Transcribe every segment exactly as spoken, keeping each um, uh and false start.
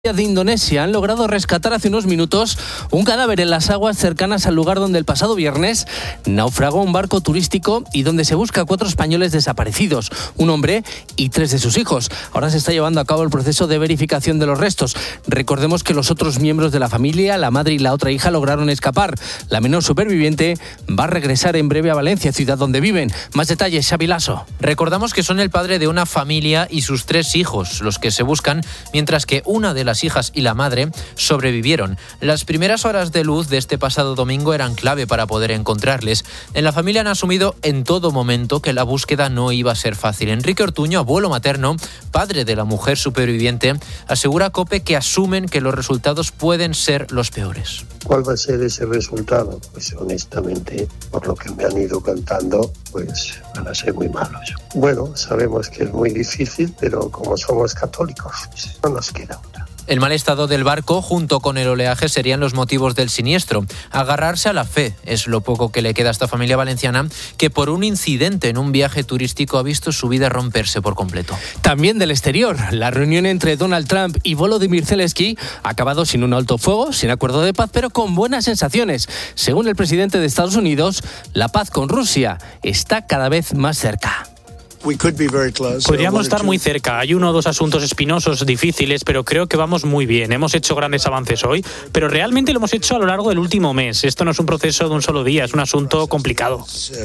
De Indonesia han logrado rescatar hace unos minutos un cadáver en las aguas cercanas al lugar donde el pasado viernes naufragó un barco turístico y donde se busca a cuatro españoles desaparecidos, un hombre y tres de sus hijos. Ahora se está llevando a cabo el proceso de verificación de los restos. Recordemos que los otros miembros de la familia, la madre y la otra hija, lograron escapar. La menor superviviente va a regresar en breve a Valencia, ciudad donde viven. Más detalles, Xavi Lasso. Recordamos que son el padre de una familia y sus tres hijos los que se buscan, mientras que una de las Las hijas y la madre sobrevivieron. Las primeras horas de luz de este pasado domingo eran clave para poder encontrarles. En la familia han asumido en todo momento que la búsqueda no iba a ser fácil. Enrique Ortuño, abuelo materno, padre de la mujer superviviente, asegura a COPE que asumen que los resultados pueden ser los peores. ¿Cuál va a ser ese resultado? Pues honestamente, por lo que me han ido contando, pues van a ser muy malos. Bueno, sabemos que es muy difícil, pero como somos católicos, pues no nos queda otra. El mal estado del barco, junto con el oleaje, serían los motivos del siniestro. Agarrarse a la fe es lo poco que le queda a esta familia valenciana, que por un incidente en un viaje turístico ha visto su vida romperse por completo. También del exterior, la reunión entre Donald Trump y Volodymyr Zelensky ha acabado sin un alto fuego, sin acuerdo de paz, pero con buenas sensaciones. Según el presidente de Estados Unidos, la paz con Rusia está cada vez más cerca. Podríamos estar muy cerca. Hay uno o dos asuntos espinosos, difíciles, pero creo que vamos muy bien. Hemos hecho grandes avances hoy, pero realmente lo hemos hecho a lo largo del último mes. Esto no es un proceso de un solo día, es un asunto complicado.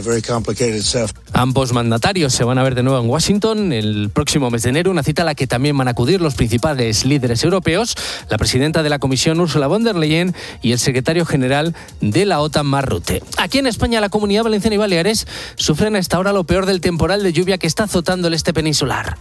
Ambos mandatarios se van a ver de nuevo en Washington el próximo mes de enero, una cita a la que también van a acudir los principales líderes europeos, la presidenta de la Comisión, Ursula von der Leyen, y el secretario general de la OTAN, Mark Rutte. Aquí en España, la Comunidad Valenciana y Baleares sufren hasta ahora lo peor del temporal de lluvia que está azotando el este peninsular.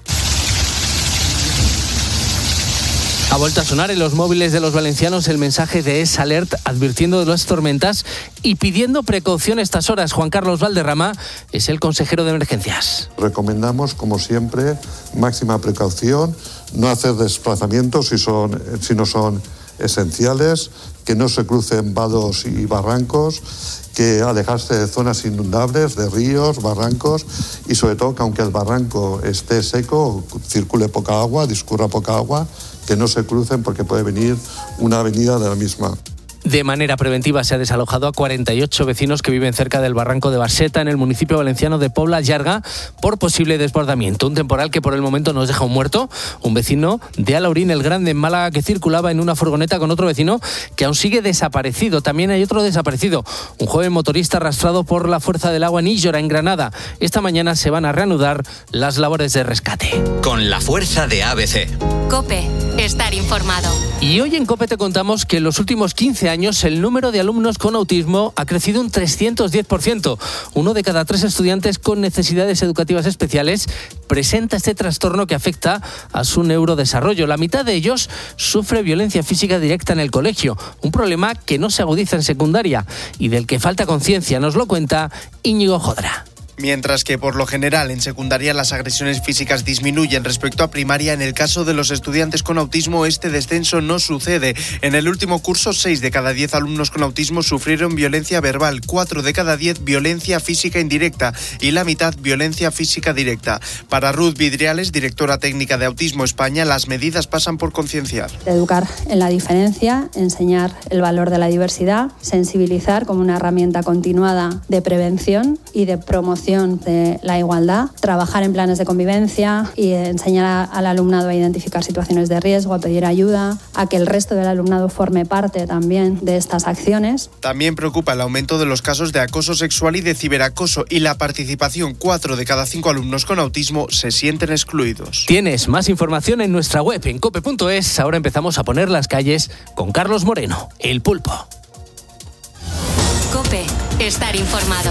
Ha vuelto a sonar en los móviles de los valencianos el mensaje de ES Alert advirtiendo de las tormentas y pidiendo precaución estas horas. Juan Carlos Valderrama es el consejero de emergencias. Recomendamos, como siempre, máxima precaución, no hacer desplazamientos si, son, si no son esenciales, que no se crucen vados y barrancos, que alejarse de zonas inundables, de ríos, barrancos, y sobre todo que aunque el barranco esté seco, circule poca agua, discurra poca agua, que no se crucen porque puede venir una avenida de la misma. De manera preventiva se ha desalojado a cuarenta y ocho vecinos que viven cerca del barranco de Barseta, en el municipio valenciano de Pobla Llarga, por posible desbordamiento. Un temporal que por el momento nos deja un muerto, un vecino de Alaurín el Grande, en Málaga, que circulaba en una furgoneta con otro vecino que aún sigue desaparecido. También hay otro desaparecido, un joven motorista arrastrado por la fuerza del agua en Illora, en Granada. Esta mañana se van a reanudar las labores de rescate. Con la fuerza de A B C. COPE, estar informado. Y hoy en COPE te contamos que en los últimos quince años el número de alumnos con autismo ha crecido un trescientos diez por ciento. Uno de cada tres estudiantes con necesidades educativas especiales presenta este trastorno que afecta a su neurodesarrollo. La mitad de ellos sufre violencia física directa en el colegio, un problema que no se agudiza en secundaria y del que falta conciencia. Nos lo cuenta Íñigo Jodra. Mientras que por lo general en secundaria las agresiones físicas disminuyen respecto a primaria, en el caso de los estudiantes con autismo este descenso no sucede. En el último curso, seis de cada diez alumnos con autismo sufrieron violencia verbal, cuatro de cada diez violencia física indirecta y la mitad violencia física directa. Para Ruth Vidriales, directora técnica de Autismo España, las medidas pasan por concienciar. Educar en la diferencia, enseñar el valor de la diversidad, sensibilizar como una herramienta continuada de prevención y de promoción de la igualdad, trabajar en planes de convivencia y enseñar al alumnado a identificar situaciones de riesgo, a pedir ayuda, a que el resto del alumnado forme parte también de estas acciones. También preocupa el aumento de los casos de acoso sexual y de ciberacoso y la participación. Cuatro de cada cinco alumnos con autismo se sienten excluidos. Tienes más información en nuestra web en cope punto es. Ahora empezamos a poner las calles con Carlos Moreno, el pulpo. COPE, estar informado.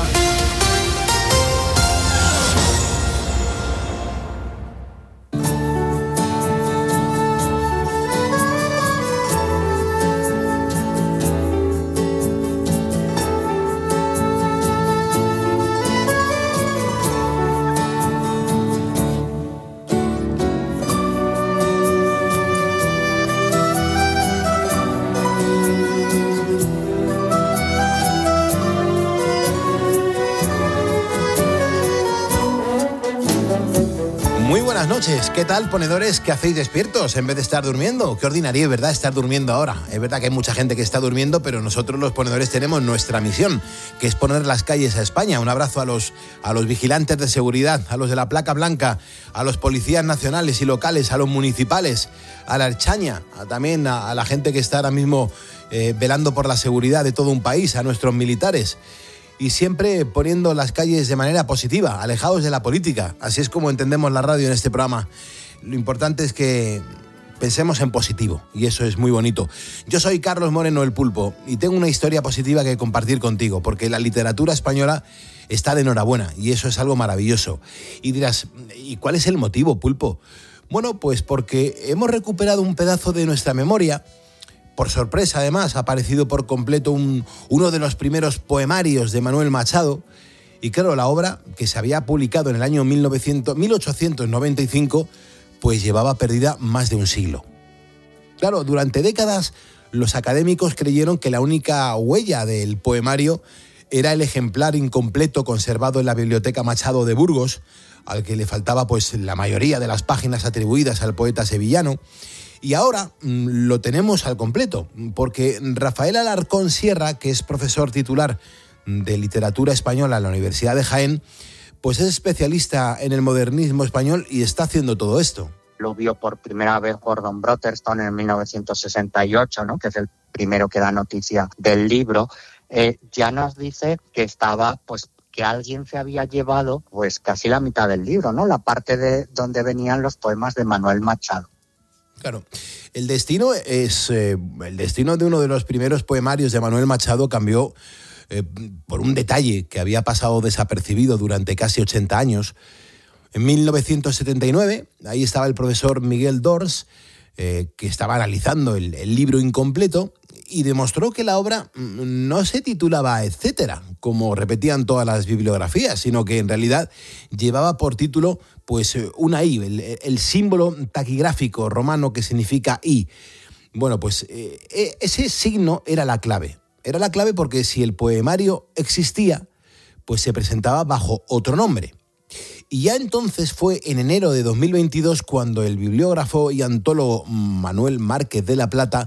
noches. ¿Qué tal, ponedores? ¿Qué hacéis despiertos en vez de estar durmiendo? Qué ordinario, ¿verdad?, estar durmiendo ahora. Es verdad que hay mucha gente que está durmiendo, pero nosotros los ponedores tenemos nuestra misión, que es poner las calles a España. Un abrazo a los, a los vigilantes de seguridad, a los de la placa blanca, a los policías nacionales y locales, a los municipales, a la Erchaña, a, también a, a la gente que está ahora mismo eh, velando por la seguridad de todo un país, a nuestros militares. Y siempre poniendo las calles de manera positiva, alejados de la política. Así es como entendemos la radio en este programa. Lo importante es que pensemos en positivo, y eso es muy bonito. Yo soy Carlos Moreno el Pulpo y tengo una historia positiva que compartir contigo, porque la literatura española está de enhorabuena y eso es algo maravilloso. Y dirás, ¿y cuál es el motivo, Pulpo? Bueno, pues porque hemos recuperado un pedazo de nuestra memoria. Por sorpresa, además, ha aparecido por completo un, uno de los primeros poemarios de Manuel Machado. Y claro, la obra, que se había publicado en el año mil ochocientos noventa y cinco, pues llevaba perdida más de un siglo. Claro, durante décadas los académicos creyeron que la única huella del poemario era el ejemplar incompleto conservado en la Biblioteca Machado de Burgos, al que le faltaba pues la mayoría de las páginas atribuidas al poeta sevillano. Y ahora mmm, lo tenemos al completo, porque Rafael Alarcón Sierra, que es profesor titular de literatura española en la Universidad de Jaén, pues es especialista en el modernismo español y está haciendo todo esto. Lo vio por primera vez Gordon Brotherstone en mil novecientos sesenta y ocho, ¿no?, que es el primero que da noticia del libro. Eh, ya nos dice que estaba, pues, que alguien se había llevado, pues, casi la mitad del libro, ¿no?, la parte de donde venían los poemas de Manuel Machado. Claro, el destino es eh, el destino de uno de los primeros poemarios de Manuel Machado cambió eh, por un detalle que había pasado desapercibido durante casi ochenta años. En mil novecientos setenta y nueve, ahí estaba el profesor Miguel Dors, eh, que estaba analizando el, el libro incompleto y demostró que la obra no se titulaba etcétera, como repetían todas las bibliografías, sino que en realidad llevaba por título pues una I, el, el símbolo taquigráfico romano que significa I. Bueno, pues eh, ese signo era la clave. Era la clave porque si el poemario existía, pues se presentaba bajo otro nombre. Y ya entonces fue en enero de dos mil veintidós cuando el bibliógrafo y antólogo Manuel Márquez de la Plata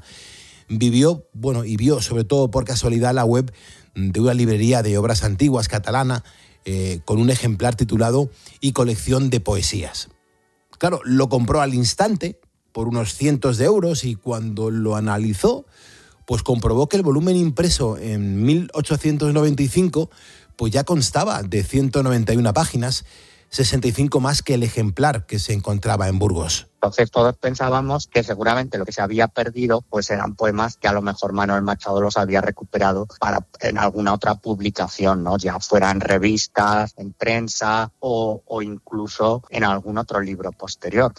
vivió, bueno, y vio sobre todo por casualidad la web de una librería de obras antiguas catalana eh, con un ejemplar titulado Y colección de poesías. Claro, lo compró al instante por unos cientos de euros y cuando lo analizó, pues comprobó que el volumen impreso en mil ochocientos noventa y cinco pues ya constaba de ciento noventa y una páginas, sesenta y cinco más que el ejemplar que se encontraba en Burgos. Entonces todos pensábamos que seguramente lo que se había perdido pues eran poemas que a lo mejor Manuel Machado los había recuperado para en alguna otra publicación, ¿no?, ya fueran revistas, en prensa o, o incluso en algún otro libro posterior.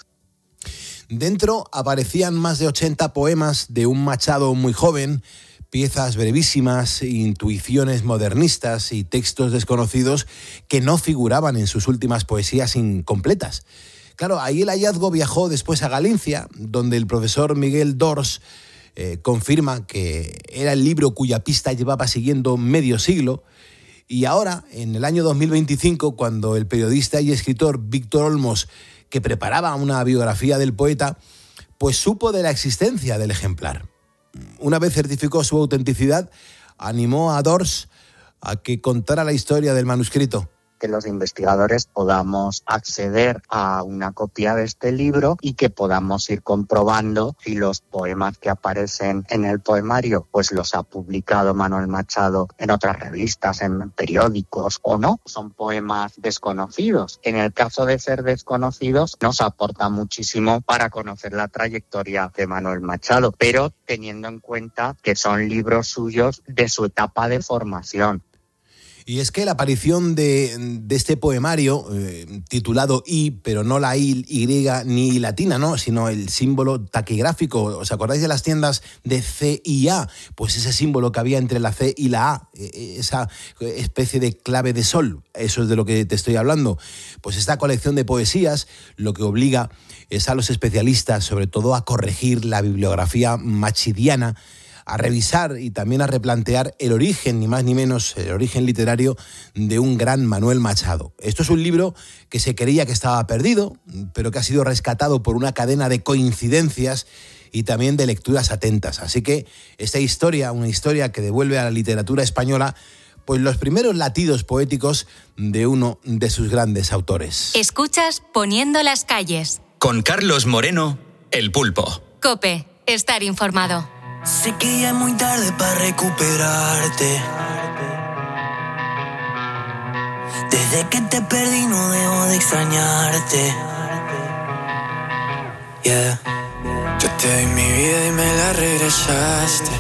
Dentro aparecían más de ochenta poemas de un Machado muy joven, piezas brevísimas, intuiciones modernistas y textos desconocidos que no figuraban en sus últimas poesías incompletas. Claro, ahí el hallazgo viajó después a Galicia, donde el profesor Miguel Dors eh, confirma que era el libro cuya pista llevaba siguiendo medio siglo. Y ahora, en el año dos mil veinticinco, cuando el periodista y escritor Víctor Olmos, que preparaba una biografía del poeta, pues supo de la existencia del ejemplar. Una vez certificó su autenticidad, animó a Dors a que contara la historia del manuscrito. Que los investigadores podamos acceder a una copia de este libro y que podamos ir comprobando si los poemas que aparecen en el poemario pues los ha publicado Manuel Machado en otras revistas, en periódicos o no. Son poemas desconocidos. En el caso de ser desconocidos nos aporta muchísimo para conocer la trayectoria de Manuel Machado, pero teniendo en cuenta que son libros suyos de su etapa de formación. Y es que la aparición de, de este poemario, eh, titulado I, pero no la I, Y ni I latina, ¿no?, sino el símbolo taquigráfico. ¿Os acordáis de las tiendas de C y A? Pues ese símbolo que había entre la C y la A, eh, esa especie de clave de sol, eso es de lo que te estoy hablando. Pues esta colección de poesías lo que obliga es a los especialistas, sobre todo, a corregir la bibliografía machidiana, a revisar y también a replantear el origen, ni más ni menos, el origen literario de un gran Manuel Machado. Esto es un libro que se creía que estaba perdido, pero que ha sido rescatado por una cadena de coincidencias y también de lecturas atentas. Así que esta historia, una historia que devuelve a la literatura española pues los primeros latidos poéticos de uno de sus grandes autores. Escuchas Poniendo las calles. Con Carlos Moreno, El Pulpo. COPE, estar informado. Sé que ya es muy tarde para recuperarte. Desde que te perdí no dejo de extrañarte. Yeah. Yo te di mi vida y me la regresaste.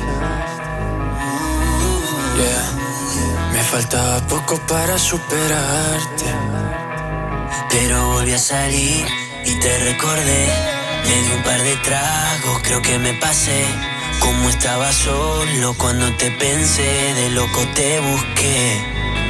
Yeah. Me faltaba poco para superarte, pero volví a salir y te recordé. Me di un par de tragos, creo que me pasé. Como estaba solo cuando te pensé, de loco te busqué.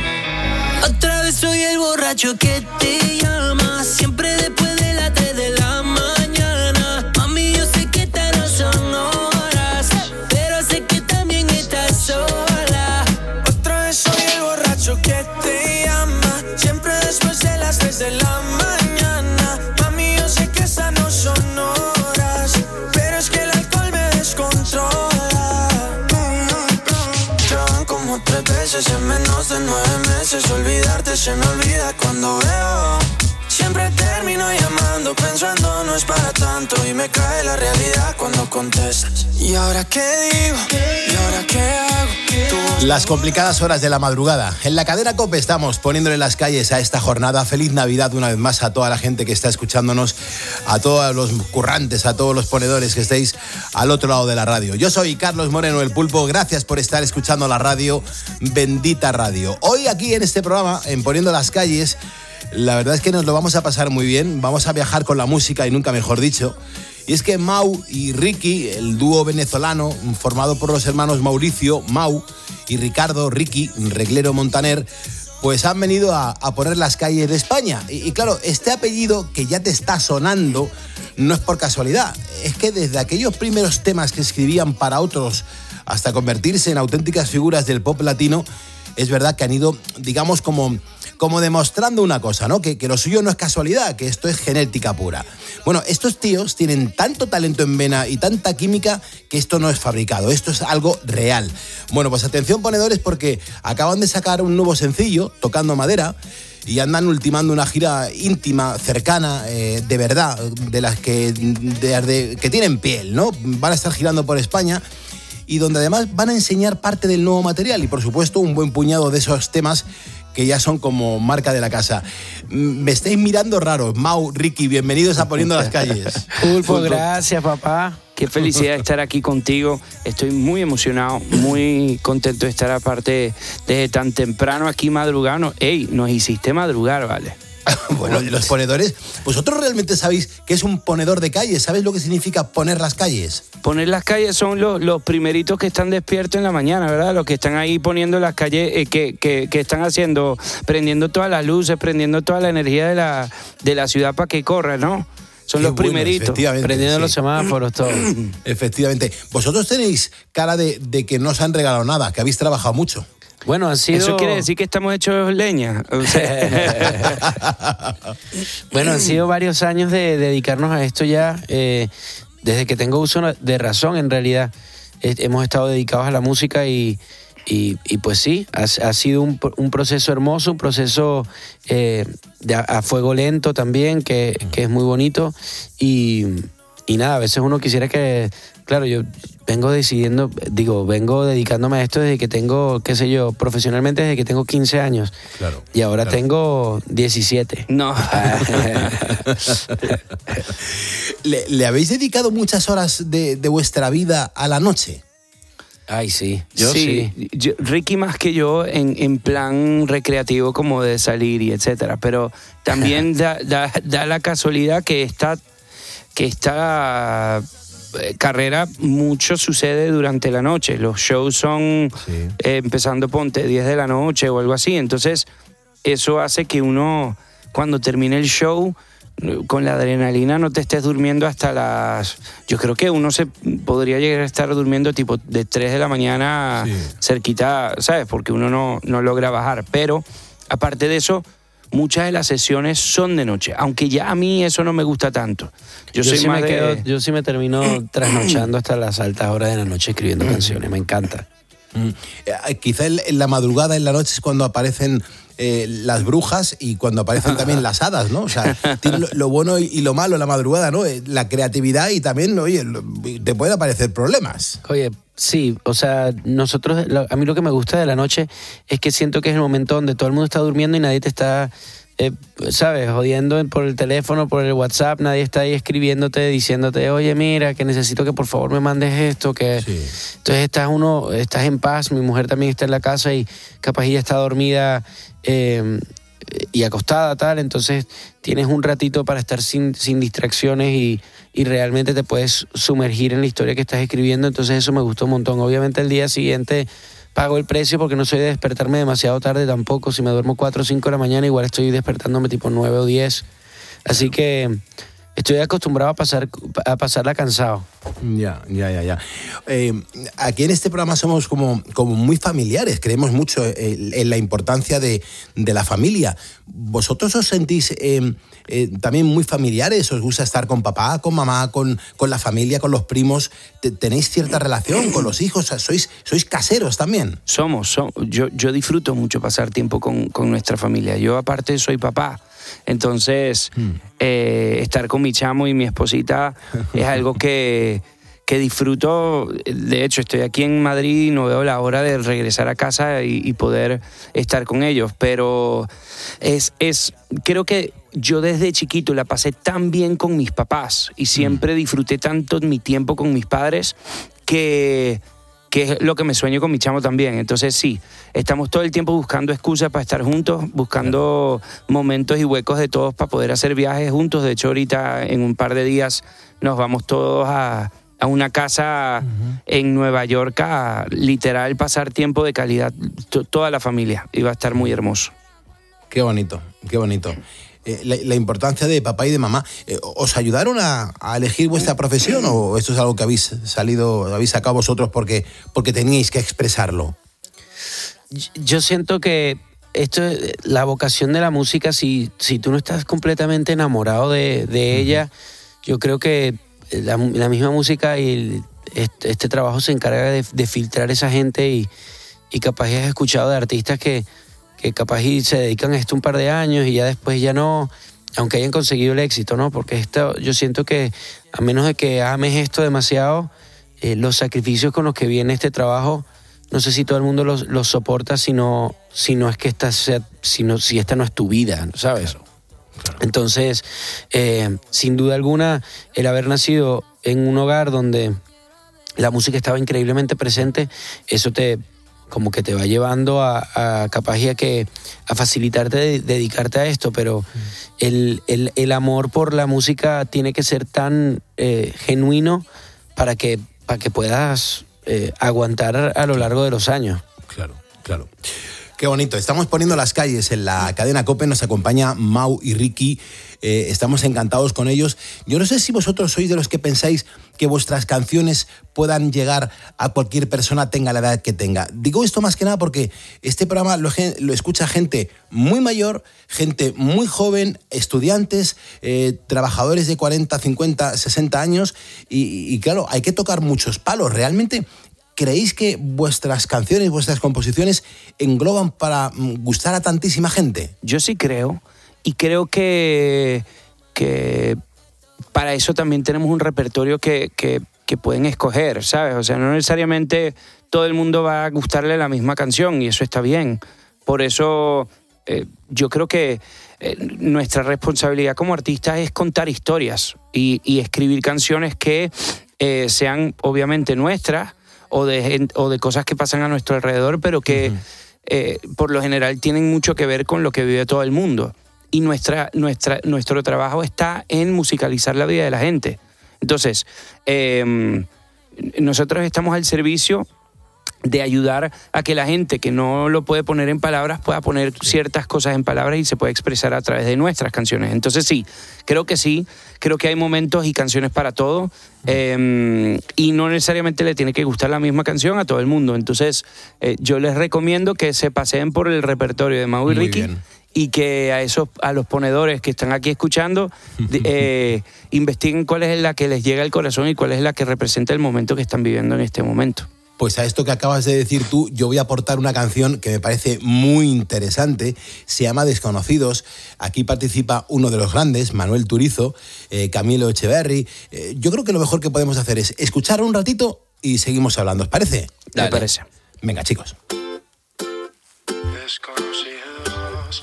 Otra vez soy el borracho que te llama, siempre después de las tres de la mañana. Mami, yo sé que estas no son horas, pero sé que también estás sola. Otra vez soy el borracho que te llama, siempre después de las tres de la mañana. Mami, yo sé que estas no son horas, pero es que el alcohol me descontrola. Ya van como tres veces en menos de nueve meses. Olvidarte se me olvida cuando veo. Siempre termino llamando pensando no es para tanto, y me cae la realidad cuando contestas. ¿Y ahora qué digo? ¿Y ahora qué hago? Tú... Las complicadas horas de la madrugada. En la cadena COPE estamos poniéndole las calles a esta jornada. Feliz Navidad una vez más a toda la gente que está escuchándonos, a todos los currantes, a todos los ponedores que estéis al otro lado de la radio. Yo soy Carlos Moreno, El Pulpo. Gracias por estar escuchando la radio, bendita radio. Hoy aquí en este programa, en Poniendo las calles, la verdad es que nos lo vamos a pasar muy bien. Vamos a viajar con la música y nunca mejor dicho. Y es que Mau y Ricky, el dúo venezolano formado por los hermanos Mauricio, Mau, y Ricardo, Ricky, Reglero Montaner, pues han venido a, a poner las calles de España. Y, y claro, este apellido que ya te está sonando no es por casualidad. Es que desde aquellos primeros temas que escribían para otros hasta convertirse en auténticas figuras del pop latino, es verdad que han ido, digamos, como, como demostrando una cosa, ¿no? Que, que lo suyo no es casualidad, que esto es genética pura. Bueno, estos tíos tienen tanto talento en vena y tanta química que esto no es fabricado, esto es algo real. Bueno, pues atención ponedores, porque acaban de sacar un nuevo sencillo, Tocando Madera, y andan ultimando una gira íntima, cercana, eh, de verdad, de las que, de, de, que tienen piel, ¿no? Van a estar girando por España, y donde además van a enseñar parte del nuevo material y, por supuesto, un buen puñado de esos temas que ya son como marca de la casa. Me estáis mirando raro. Mau, Ricky, bienvenidos a Poniendo las Calles. Pulpo, gracias, papá. Qué felicidad estar aquí contigo. Estoy muy emocionado, muy contento de estar aparte desde tan temprano aquí madrugando. Ey, nos hiciste madrugar, ¿vale? Bueno, los ponedores, ¿vosotros realmente sabéis qué es un ponedor de calles? ¿Sabéis lo que significa poner las calles? Poner las calles son los, los primeritos que están despiertos en la mañana, ¿verdad? Los que están ahí poniendo las calles, eh, que, que, que están haciendo, prendiendo todas las luces, prendiendo toda la energía de la, de la ciudad para que corra, ¿no? Son Qué los bueno, primeritos, prendiendo sí. los semáforos, todo. Efectivamente. Vosotros tenéis cara de, de que no os han regalado nada, que habéis trabajado mucho. Bueno, ha sido... Eso quiere decir que estamos hechos leña. O sea... Bueno, han sido varios años de dedicarnos a esto ya, eh, desde que tengo uso de razón, en realidad. Eh, hemos estado dedicados a la música y, y, y pues sí, ha, ha sido un, un proceso hermoso, un proceso eh, de a, a fuego lento también, que, que es muy bonito. Y, y nada, a veces uno quisiera que... Claro, yo vengo decidiendo, digo, vengo dedicándome a esto desde que tengo, qué sé yo, profesionalmente desde que tengo quince años. Claro. Y ahora claro. tengo diecisiete. No. ¿Le, ¿Le habéis dedicado muchas horas de, de vuestra vida a la noche? Ay, sí. Yo sí. sí. Yo, Ricky más que yo en, en plan recreativo como de salir y etcétera. Pero también da, da, da la casualidad que esta, que esta carrera mucho sucede durante la noche. Los shows son sí. eh, empezando, ponte, diez de la noche o algo así. Entonces, eso hace que uno, cuando termine el show, con la adrenalina no te estés durmiendo hasta las... Yo creo que uno se podría llegar a estar durmiendo tipo de tres de la mañana sí. cerquita, ¿sabes? Porque uno no, no logra bajar. Pero, aparte de eso, muchas de las sesiones son de noche, aunque ya a mí eso no me gusta tanto. Yo, yo, soy sí, más me de... quedo, yo sí me termino trasnochando hasta las altas horas de la noche escribiendo canciones, me encanta. Mm. Eh, quizá en la madrugada, en la noche es cuando aparecen eh, las brujas y cuando aparecen también las hadas, ¿no? O sea, tiene lo, lo bueno y lo malo en la madrugada, ¿no? La creatividad y también, oye, te pueden aparecer problemas. Oye, sí, o sea, nosotros, a mí lo que me gusta de la noche es que siento que es el momento donde todo el mundo está durmiendo y nadie te está... Eh, ¿sabes? Jodiendo por el teléfono, por el WhatsApp, nadie está ahí escribiéndote, diciéndote, oye, mira, que necesito que por favor me mandes esto, que... Sí. Entonces estás uno, estás en paz, mi mujer también está en la casa y capaz ella está dormida eh, y acostada, tal, entonces tienes un ratito para estar sin, sin distracciones y, y realmente te puedes sumergir en la historia que estás escribiendo, entonces eso me gustó un montón. Obviamente el día siguiente... pago el precio porque no soy de despertarme demasiado tarde tampoco. Si me duermo cuatro o cinco de la mañana, igual estoy despertándome tipo nueve o diez. Así que estoy acostumbrado a, pasar, a pasarla cansado. Ya, ya, ya, ya. Eh, aquí en este programa somos como, como muy familiares. Creemos mucho en, en la importancia de, de la familia. ¿Vosotros os sentís eh, eh, también muy familiares? ¿Os gusta estar con papá, con mamá, con, con la familia, con los primos? ¿Tenéis cierta relación con los hijos? ¿Sois, sois caseros también? Somos. somos. Yo, yo disfruto mucho pasar tiempo con, con nuestra familia. Yo aparte soy papá. Entonces, hmm. eh, estar con mi chamo y mi esposita es algo que, que disfruto. De hecho, estoy aquí en Madrid y no veo la hora de regresar a casa y, y poder estar con ellos. Pero es, es, creo que yo desde chiquito la pasé tan bien con mis papás y siempre disfruté tanto mi tiempo con mis padres que... que es lo que me sueño con mi chamo también. Entonces sí, estamos todo el tiempo buscando excusas para estar juntos, buscando momentos y huecos de todos para poder hacer viajes juntos. De hecho, ahorita en un par de días nos vamos todos a, a una casa uh-huh. en Nueva York a literal pasar tiempo de calidad, t- toda la familia, y va a estar muy hermoso. Qué bonito, qué bonito. Eh, la, la importancia de papá y de mamá. Eh, ¿Os ayudaron a, a elegir vuestra profesión o esto es algo que habéis salido, habéis sacado vosotros porque, porque teníais que expresarlo? Yo siento que esto, la vocación de la música, si, si tú no estás completamente enamorado de, de uh-huh. ella, yo creo que la, la misma música y el, este, este trabajo se encarga de, de filtrar esa gente y, y capaz has escuchado de artistas que que capaz y se dedican a esto un par de años y ya después ya no, aunque hayan conseguido el éxito, ¿no? Porque esto, yo siento que a menos de que ames esto demasiado, eh, los sacrificios con los que viene este trabajo, no sé si todo el mundo los, los soporta, si no, si no es que esta sea, si, no, si esta no es tu vida, ¿sabes? Claro, claro. Entonces, eh, sin duda alguna, el haber nacido en un hogar donde la música estaba increíblemente presente, eso te... como que te va llevando a, a capaz y a, que, a facilitarte de, dedicarte a esto, pero mm. el, el, el amor por la música tiene que ser tan eh, genuino para que, para que puedas eh, aguantar a lo largo de los años. Claro, claro. Qué bonito. Estamos poniendo las calles en la cadena COPE, nos acompaña Mau y Ricky. Eh, estamos encantados con ellos. Yo no sé si vosotros sois de los que pensáis que vuestras canciones puedan llegar a cualquier persona, tenga la edad que tenga. Digo esto más que nada porque este programa lo, lo escucha gente muy mayor, gente muy joven, estudiantes, eh, trabajadores de cuarenta, cincuenta, sesenta años y, y claro, hay que tocar muchos palos. Realmente, ¿creéis que vuestras canciones, vuestras composiciones engloban para gustar a tantísima gente? Yo sí creo. Y creo que, que para eso también tenemos un repertorio que, que, que pueden escoger, ¿sabes? O sea, no necesariamente todo el mundo va a gustarle la misma canción y eso está bien. Por eso eh, yo creo que eh, nuestra responsabilidad como artistas es contar historias y, y escribir canciones que eh, sean obviamente nuestras o de, o de cosas que pasan a nuestro alrededor, pero que uh-huh. eh, por lo general tienen mucho que ver con lo que vive todo el mundo. Y nuestra, nuestra, nuestro trabajo está en musicalizar la vida de la gente. Entonces, eh, nosotros estamos al servicio de ayudar a que la gente que no lo puede poner en palabras pueda poner ciertas cosas en palabras y se puede expresar a través de nuestras canciones. Entonces sí, creo que sí, creo que hay momentos y canciones para todo, eh, y no necesariamente le tiene que gustar la misma canción a todo el mundo. Entonces eh, yo les recomiendo que se paseen por el repertorio de Mau y Ricky y que a esos a los ponedores que están aquí escuchando eh, investiguen cuál es la que les llega al corazón y cuál es la que representa el momento que están viviendo en este momento. Pues a esto que acabas de decir tú, yo voy a aportar una canción que me parece muy interesante, se llama Desconocidos. Aquí participa uno de los grandes, Manuel Turizo, eh, Camilo Echeverry. Eh, yo creo que lo mejor que podemos hacer es escuchar un ratito y seguimos hablando, ¿os parece? Dale. Me parece. Venga, chicos. Desconocidos.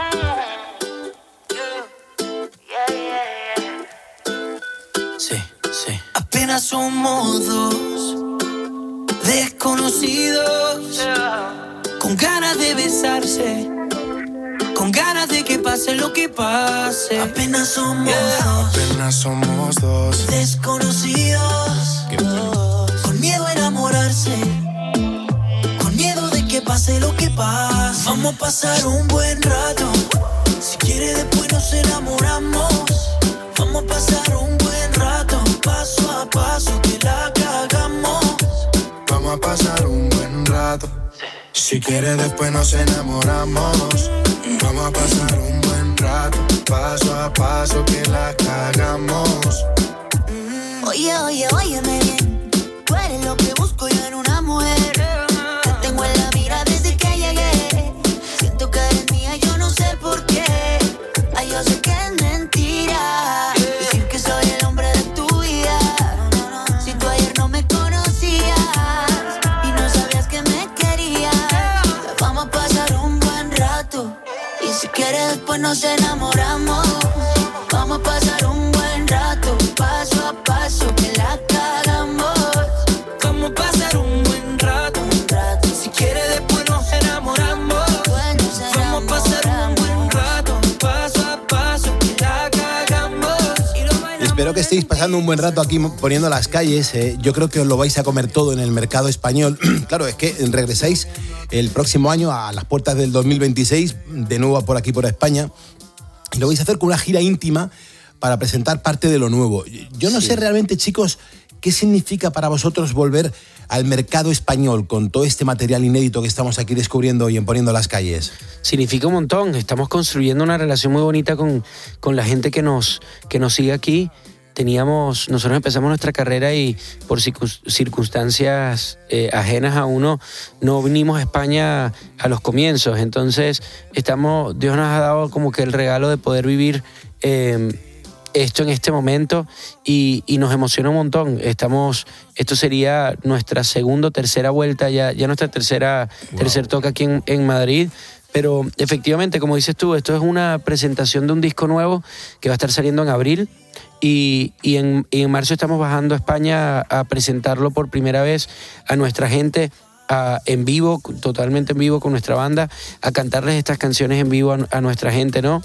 Sí, sí. Apenas somos dos desconocidos, con ganas de besarse, con ganas de que pase lo que pase. Apenas somos yeah. dos, apenas somos dos desconocidos, oh, con miedo a enamorarse, con miedo de que pase lo que pase. Vamos a pasar un buen rato, si quiere después nos enamoramos. Vamos a pasar un buen rato, paso a paso que la cagamos. Vamos a pasar un buen rato. Si quieres después nos enamoramos. Vamos a pasar un buen rato, paso a paso que la cagamos. Oye, oye, óyeme bien. Tú eres lo que busco yo en una mujer. Te tengo en la mira desde que llegué. Siento que eres mía, yo no sé por qué. Ay, yo sé que es mentira decir que soy el hombre de tu vida. Si tú ayer no me conocías y no sabías que me querías, vamos a pasar un buen rato. Y si quieres después nos enamoramos. Vamos a pasar un buen rato, paso a paso que la cagamos. Vamos a pasar un buen rato, un rato. Si quieres después nos enamoramos. Vamos a pasar un buen rato, paso a paso que la cagamos. Espero que estéis pasando un buen rato aquí poniendo las calles. Eh, yo creo que os lo vais a comer todo en el mercado español. Claro, es que regresáis el próximo año a las puertas del dos mil veintiséis, de nuevo por aquí, por España. Y lo vais a hacer con una gira íntima para presentar parte de lo nuevo. Yo no sí. sé realmente, chicos, qué significa para vosotros volver al mercado español con todo este material inédito que estamos aquí descubriendo y en Poniendo las Calles. Significa un montón. Estamos construyendo una relación muy bonita con, con la gente que nos, que nos sigue aquí. Teníamos, nosotros empezamos nuestra carrera y por circunstancias eh, ajenas a uno no vinimos a España a los comienzos. Entonces estamos, Dios nos ha dado como que el regalo de poder vivir eh, esto en este momento y, y nos emociona un montón. Estamos, esto sería nuestra segunda o tercera vuelta, ya, ya nuestra tercera wow. tercer toque aquí en, en Madrid. Pero efectivamente, como dices tú, esto es una presentación de un disco nuevo que va a estar saliendo en abril. Y, y, en, y en marzo estamos bajando a España a, a presentarlo por primera vez a nuestra gente a, en vivo, totalmente en vivo con nuestra banda, a cantarles estas canciones en vivo a, a nuestra gente, ¿no?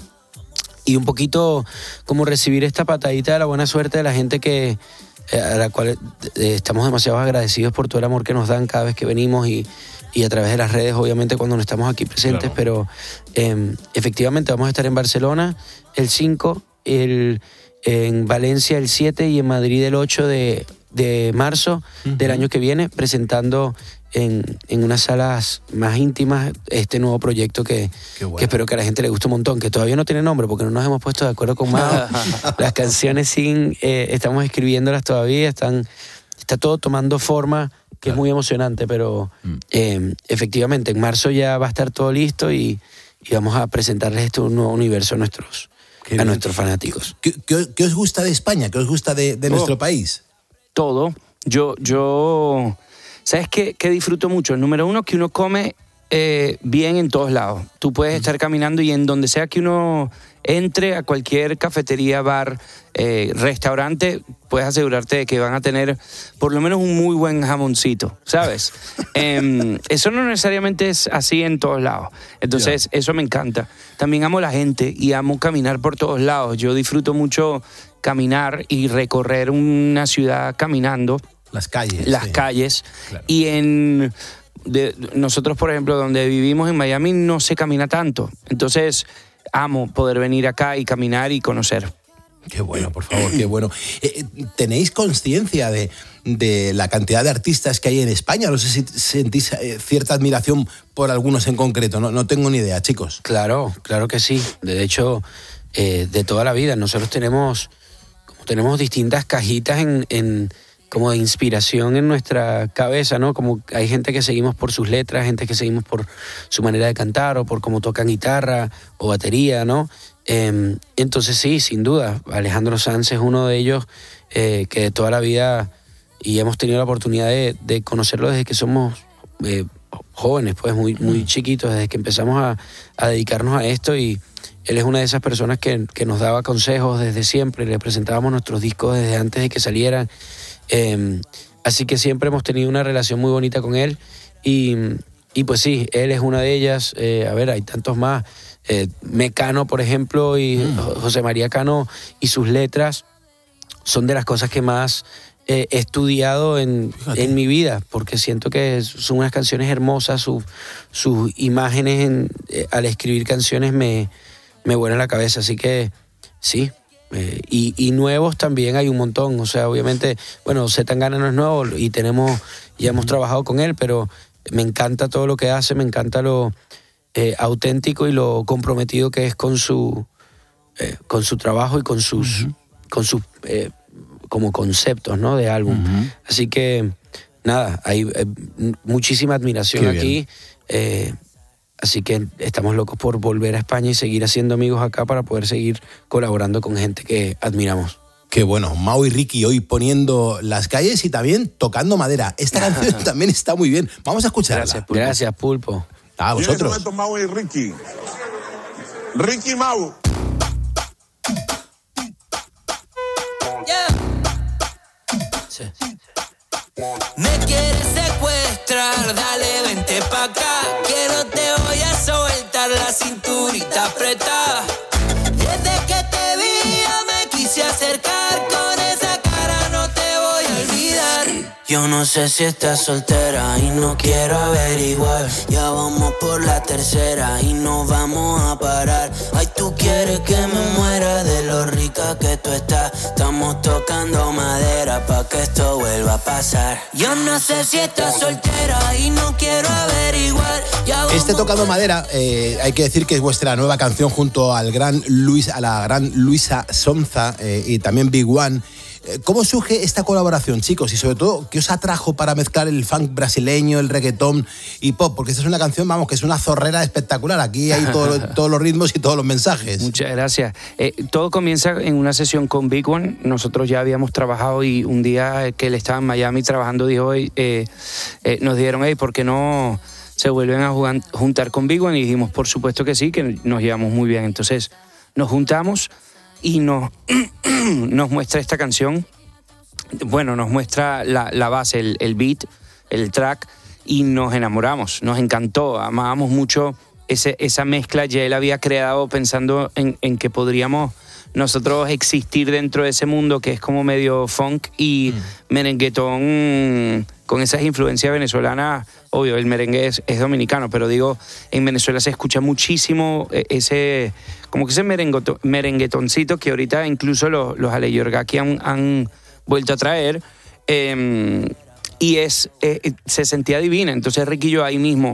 Y un poquito como recibir esta patadita de la buena suerte de la gente que, a la cual eh, estamos demasiado agradecidos por todo el amor que nos dan cada vez que venimos y, y a través de las redes, obviamente, cuando no estamos aquí presentes, claro. Pero eh, efectivamente vamos a estar en Barcelona el cinco, el... en Valencia el siete y en Madrid el ocho de, de marzo uh-huh. del año que viene, presentando en, en unas salas más íntimas este nuevo proyecto que, bueno. que espero que a la gente le guste un montón, que todavía no tiene nombre porque no nos hemos puesto de acuerdo con Mao. Las canciones sin, eh, estamos escribiéndolas todavía, están, está todo tomando forma, que claro. es muy emocionante, pero eh, efectivamente en marzo ya va a estar todo listo y, y vamos a presentarles este nuevo universo a nuestros a nuestros fanáticos. ¿Qué, qué, qué os gusta de España? ¿Qué os gusta de, de oh, nuestro país? Todo. Yo, yo ¿sabes qué, qué disfruto mucho? El número uno, que uno come eh, bien en todos lados. Tú puedes estar caminando y en donde sea que uno entre, a cualquier cafetería, bar, eh, restaurante, puedes asegurarte de que van a tener por lo menos un muy buen jamoncito, ¿sabes? eh, eso no necesariamente es así en todos lados. Entonces, yeah. eso me encanta. También amo la gente y amo caminar por todos lados. Yo disfruto mucho caminar y recorrer una ciudad caminando. Las calles. Las sí. calles. Claro. Y en... de, nosotros, por ejemplo, donde vivimos en Miami no se camina tanto. Entonces, amo poder venir acá y caminar y conocer. Qué bueno, por favor, qué bueno. Eh, ¿Tenéis conciencia de, de la cantidad de artistas que hay en España? No sé si sentís eh, cierta admiración por algunos en concreto. No, no tengo ni idea, chicos. Claro, claro que sí. De hecho, eh, de toda la vida. Nosotros tenemos, como tenemos distintas cajitas en... en como de inspiración en nuestra cabeza, ¿no? Como hay gente que seguimos por sus letras, gente que seguimos por su manera de cantar o por cómo tocan guitarra o batería, ¿no? Eh, entonces sí, sin duda, Alejandro Sanz es uno de ellos eh, que de toda la vida, y hemos tenido la oportunidad de, de conocerlo desde que somos eh, jóvenes, pues muy, muy chiquitos, desde que empezamos a, a dedicarnos a esto, y él es una de esas personas que, que nos daba consejos desde siempre, le presentábamos nuestros discos desde antes de que salieran. Eh, así que siempre hemos tenido una relación muy bonita con él y, y pues sí, él es una de ellas. Eh, a ver, hay tantos más. Eh, Mecano, por ejemplo, y mm. José María Cano y sus letras son de las cosas que más eh, he estudiado en, en mi vida, porque siento que son unas canciones hermosas, su, sus imágenes en, eh, al escribir canciones me, me vuelan la cabeza, así que sí. Eh, y, y nuevos también hay un montón, o sea, obviamente, bueno, Zetangana no es nuevo y tenemos, ya hemos trabajado con él, pero me encanta todo lo que hace, me encanta lo eh, auténtico y lo comprometido que es con su eh, con su trabajo y con sus uh-huh. con sus eh, como conceptos, ¿no? De álbum. Uh-huh. Así que nada, hay eh, muchísima admiración aquí. Eh, Así que estamos locos por volver a España y seguir haciendo amigos acá para poder seguir colaborando con gente que admiramos. Qué bueno, Mau y Ricky hoy poniendo las calles y también tocando madera. Esta canción también está muy bien. Vamos a escucharla. Gracias, Pulpo. Gracias, Pulpo. A vosotros. Y en Mau y Ricky. Ricky y Mau. Yeah. Sí. Me quieres secuestrar, dale, vente pa' acá, que no te voy a soltar la cinturita apretada. Desde que te vi ya me quise acercar, con esa cara no te voy a olvidar. Yo no sé si estás soltera y no quiero averiguar. Ya vamos por la tercera y no vamos a parar. Ay, tú quieres que me muera de lo rica que tú estás. Estamos tocando madera pa' que esto vuelva a pasar. Yo no sé si estás soltera y no quiero averiguar. Este Tocando Madera, eh, hay que decir que es vuestra nueva canción junto al gran Luis, a la gran Luisa Sonza eh, y también Big One. ¿Cómo surge esta colaboración, chicos? Y sobre todo, ¿qué os atrajo para mezclar el funk brasileño, el reggaetón y pop? Porque esta es una canción, vamos, que es una zorrera espectacular. Aquí hay todo, todos los ritmos y todos los mensajes. Muchas gracias. Eh, todo comienza en una sesión con Big One. Nosotros ya habíamos trabajado y un día que él estaba en Miami trabajando, dijo, eh, eh, nos dijeron, hey, ¿por qué no se vuelven a jugar, juntar con Big One? Y dijimos, por supuesto que sí, que nos llevamos muy bien. Entonces nos juntamos y nos, nos muestra esta canción. Bueno, nos muestra la, la base, el, el beat, el track, y nos enamoramos, nos encantó, amábamos mucho ese, esa mezcla. Ya él había creado pensando en, en que podríamos nosotros existir dentro de ese mundo que es como medio funk y mm. merenguetón con esas influencias venezolanas. Obvio, el merengue es, es dominicano, pero digo, en Venezuela se escucha muchísimo ese, como que ese merenguetoncito que ahorita incluso los, los Ale Yorgaki han, han vuelto a traer, eh, y es eh, se sentía divina. Entonces Ricky y yo ahí mismo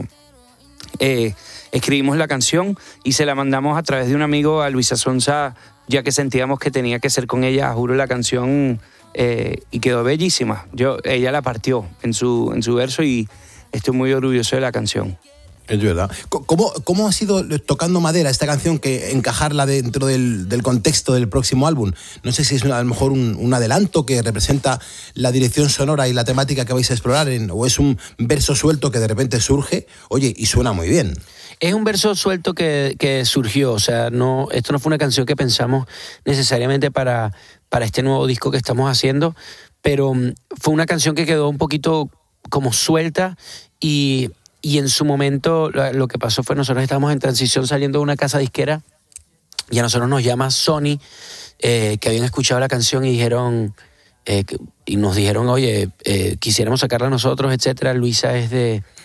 eh, escribimos la canción y se la mandamos a través de un amigo a Luisa Sonza, ya que sentíamos que tenía que ser con ella. Juro, la canción eh, y quedó bellísima. Yo, ella la partió en su, en su verso y estoy muy orgulloso de la canción. Es verdad. ¿Cómo, ¿Cómo ha sido Tocando Madera esta canción, que encajarla dentro del, del contexto del próximo álbum? No sé si es una, a lo mejor un, un adelanto que representa la dirección sonora y la temática que vais a explorar, en, o es un verso suelto que de repente surge, oye, y suena muy bien. Es un verso suelto que, que surgió, o sea, no, esto no fue una canción que pensamos necesariamente para, para este nuevo disco que estamos haciendo, pero fue una canción que quedó un poquito como suelta y... Y en su momento lo que pasó fue, nosotros estábamos en transición saliendo de una casa disquera y a nosotros nos llama Sony, eh, que habían escuchado la canción y dijeron, eh, y nos dijeron, oye, eh, quisiéramos sacarla nosotros, etcétera. Luisa es de,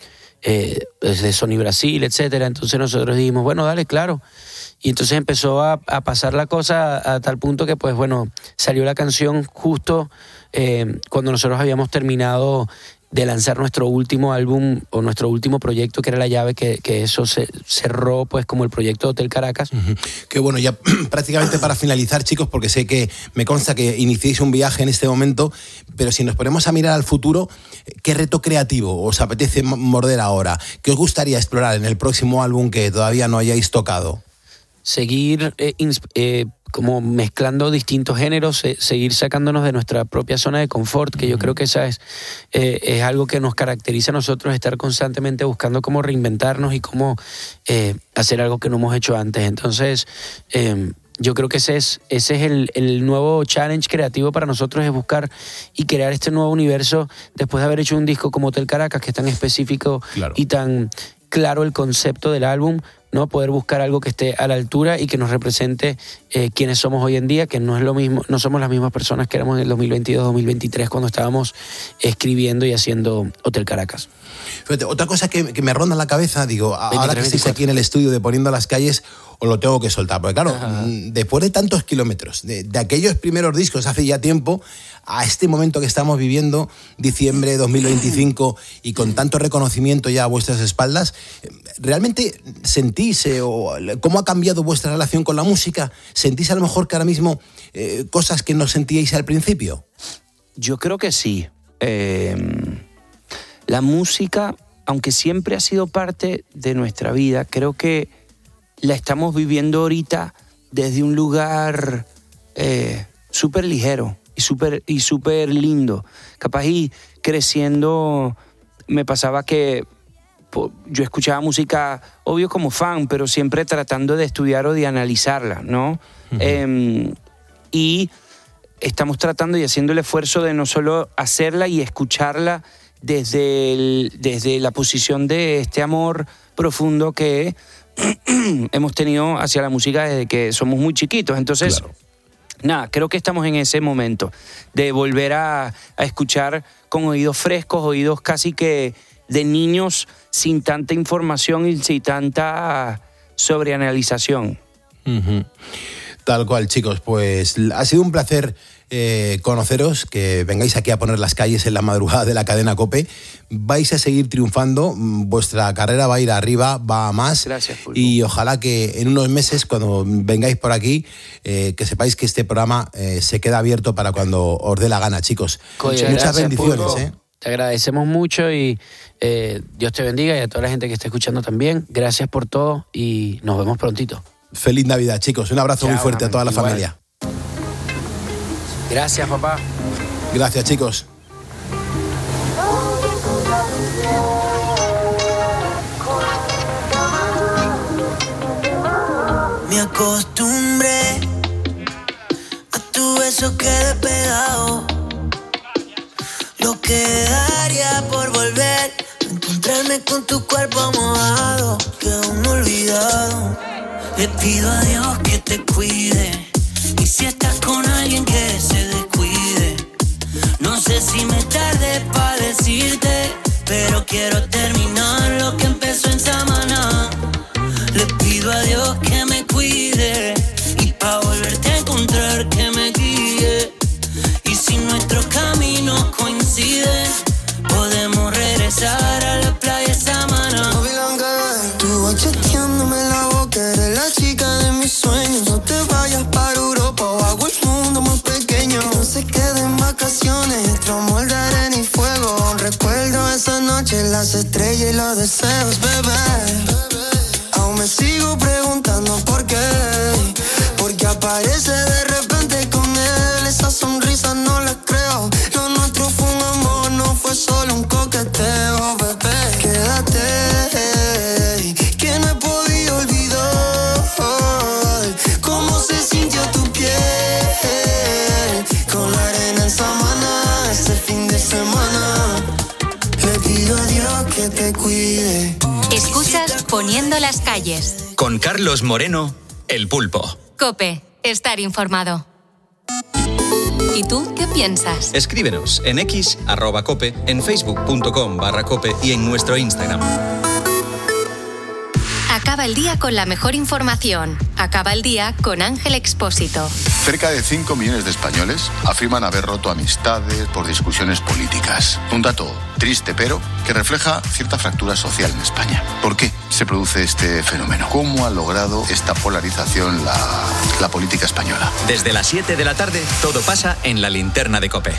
eh, desde Sony Brasil, etcétera. Entonces nosotros dijimos, bueno, dale, claro. Y entonces empezó a, a pasar la cosa a, a tal punto que, pues bueno, salió la canción justo eh, cuando nosotros habíamos terminado de lanzar nuestro último álbum o nuestro último proyecto, que era La Llave, que, que eso se cerró pues como el proyecto Hotel Caracas. Uh-huh. Que bueno, ya prácticamente para finalizar, chicos, porque sé que me consta que iniciéis un viaje en este momento, pero si nos ponemos a mirar al futuro, ¿qué reto creativo os apetece morder ahora? ¿Qué os gustaría explorar en el próximo álbum que todavía no hayáis tocado? Seguir eh, insp- eh, como mezclando distintos géneros, eh, seguir sacándonos de nuestra propia zona de confort, que yo creo que esa es, eh, es algo que nos caracteriza a nosotros, estar constantemente buscando cómo reinventarnos y cómo eh, hacer algo que no hemos hecho antes. Entonces, eh, yo creo que ese es, ese es el, el nuevo challenge creativo para nosotros, es buscar y crear este nuevo universo después de haber hecho un disco como Hotel Caracas, que es tan específico claro. y tan claro el concepto del álbum, ¿no? Poder buscar algo que esté a la altura y que nos represente eh, quienes somos hoy en día, que no es lo mismo, no somos las mismas personas que éramos en el dos mil veintidós, dos mil veintitrés cuando estábamos escribiendo y haciendo Hotel Caracas. Fíjate, otra cosa que, que me ronda en la cabeza, digo, ahora que estáis aquí en el estudio de Poniendo las Calles, os lo tengo que soltar, porque claro, Ajá. después de tantos kilómetros, de, de aquellos primeros discos hace ya tiempo, a este momento que estamos viviendo, diciembre de dos mil veinticinco, y con tanto reconocimiento ya a vuestras espaldas, ¿realmente sentís eh, o cómo ha cambiado vuestra relación con la música? ¿Sentís a lo mejor que ahora mismo eh, cosas que no sentíais al principio? Yo creo que sí. Eh, la música, aunque siempre ha sido parte de nuestra vida, creo que la estamos viviendo ahorita desde un lugar eh, súper ligero y súper y súper lindo. Capaz y creciendo me pasaba que po, yo escuchaba música, obvio como fan, pero siempre tratando de estudiar o de analizarla, ¿no? Uh-huh. Eh, y estamos tratando y haciendo el esfuerzo de no solo hacerla y escucharla desde, el, desde la posición de este amor profundo que hemos tenido hacia la música desde que somos muy chiquitos. Entonces, claro. nada, creo que estamos en ese momento de volver a, a escuchar con oídos frescos, oídos casi que de niños, sin tanta información y sin tanta sobreanalización. Uh-huh. Tal cual, chicos, pues ha sido un placer eh, conoceros, que vengáis aquí a poner las calles en la madrugada de la cadena COPE. Vais a seguir triunfando, vuestra carrera va a ir arriba, va a más. Gracias, Pulpo. Y ojalá que en unos meses, cuando vengáis por aquí, eh, que sepáis que este programa eh, se queda abierto para cuando os dé la gana, chicos. Muchas, Muchas gracias, bendiciones. ¿eh? Te agradecemos mucho y eh, Dios te bendiga, y a toda la gente que está escuchando también. Gracias por todo y nos vemos prontito. Feliz Navidad, chicos. Un abrazo Chao, muy fuerte a toda la igual. familia. Gracias, papá. Gracias, chicos. Me acostumbré a tu beso, quedé pegado. Lo que daría por volver a encontrarme con tu cuerpo mojado, que aún no he olvidado. Le pido a Dios que te cuide, y si estás con alguien que se descuide. No sé si me tarde para decirte, pero quiero terminar lo que empezó en Samaná. Le pido a Dios que me cuide, y pa' volverte a encontrar que me guíe. Y si nuestros caminos coinciden, podemos regresar a la playa Samaná. Tú vas chateándome la boca, eres la chica de mis sueños. No te vayas para Europa o hago el mundo más pequeño. Que no se queden vacaciones, nuestro amor de arena y fuego. Recuerdo esa noche, las estrellas y los deseos, bebé. Aún me sigo preguntando por qué, porque aparece de repente con él. Esa sonrisa no la creo. Lo nuestro fue un amor, no fue solo un coqueteo, bebé. Quédate, que no he podido olvidar cómo se sintió tu piel con la arena en Samaná ese fin de semana. Le pido a Dios que te cuide. Escuchas Poniendo las Calles. Con Carlos Moreno, El Pulpo. COPE, estar informado. ¿Y tú qué piensas? Escríbenos en x arroba cope, en facebook.com barra cope y en nuestro Instagram. Acaba el día con la mejor información. Acaba el día con Ángel Expósito. Cerca de cinco millones de españoles afirman haber roto amistades por discusiones políticas. Un dato triste, pero que refleja cierta fractura social en España. ¿Por qué se produce este fenómeno? ¿Cómo ha logrado esta polarización la, la política española? Desde las siete de la tarde, todo pasa en la linterna de COPE.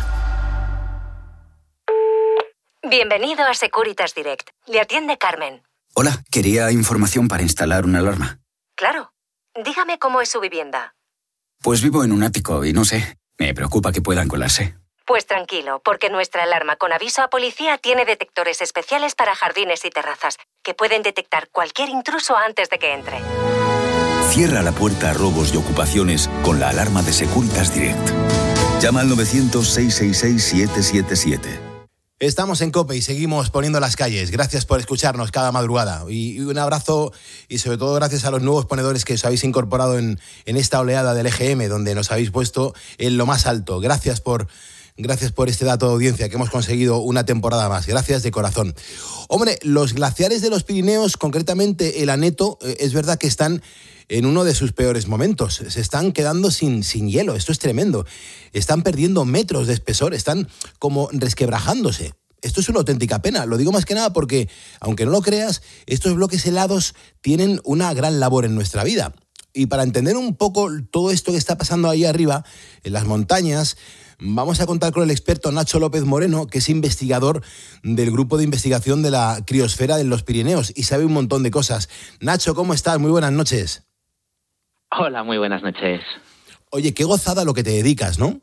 Bienvenido a Securitas Direct. Le atiende Carmen. Hola, quería información para instalar una alarma. Claro. Dígame cómo es su vivienda. Pues vivo en un ático y no sé, me preocupa que puedan colarse. Pues tranquilo, porque nuestra alarma con aviso a policía tiene detectores especiales para jardines y terrazas, que pueden detectar cualquier intruso antes de que entre. Cierra la puerta a robos y ocupaciones con la alarma de Securitas Direct. Llama al novecientos, seiscientos sesenta y seis, siete siete siete. Estamos en COPE y seguimos poniendo las calles. Gracias por escucharnos cada madrugada. Y un abrazo y sobre todo gracias a los nuevos ponedores que os habéis incorporado en, en esta oleada del E G M, donde nos habéis puesto en lo más alto. Gracias por, gracias por este dato de audiencia que hemos conseguido una temporada más. Gracias de corazón. Hombre, los glaciares de los Pirineos, concretamente el Aneto, es verdad que están en uno de sus peores momentos. Se están quedando sin, sin hielo. Esto es tremendo. Están perdiendo metros de espesor. Están como resquebrajándose. Esto es una auténtica pena. Lo digo más que nada porque, aunque no lo creas, estos bloques helados tienen una gran labor en nuestra vida. Y para entender un poco todo esto que está pasando ahí arriba, en las montañas, vamos a contar con el experto Nacho López Moreno, que es investigador del grupo de investigación de la criosfera de los Pirineos y sabe un montón de cosas. Nacho, ¿cómo estás? Muy buenas noches. Hola, muy buenas noches. Oye, qué gozada lo que te dedicas, ¿no?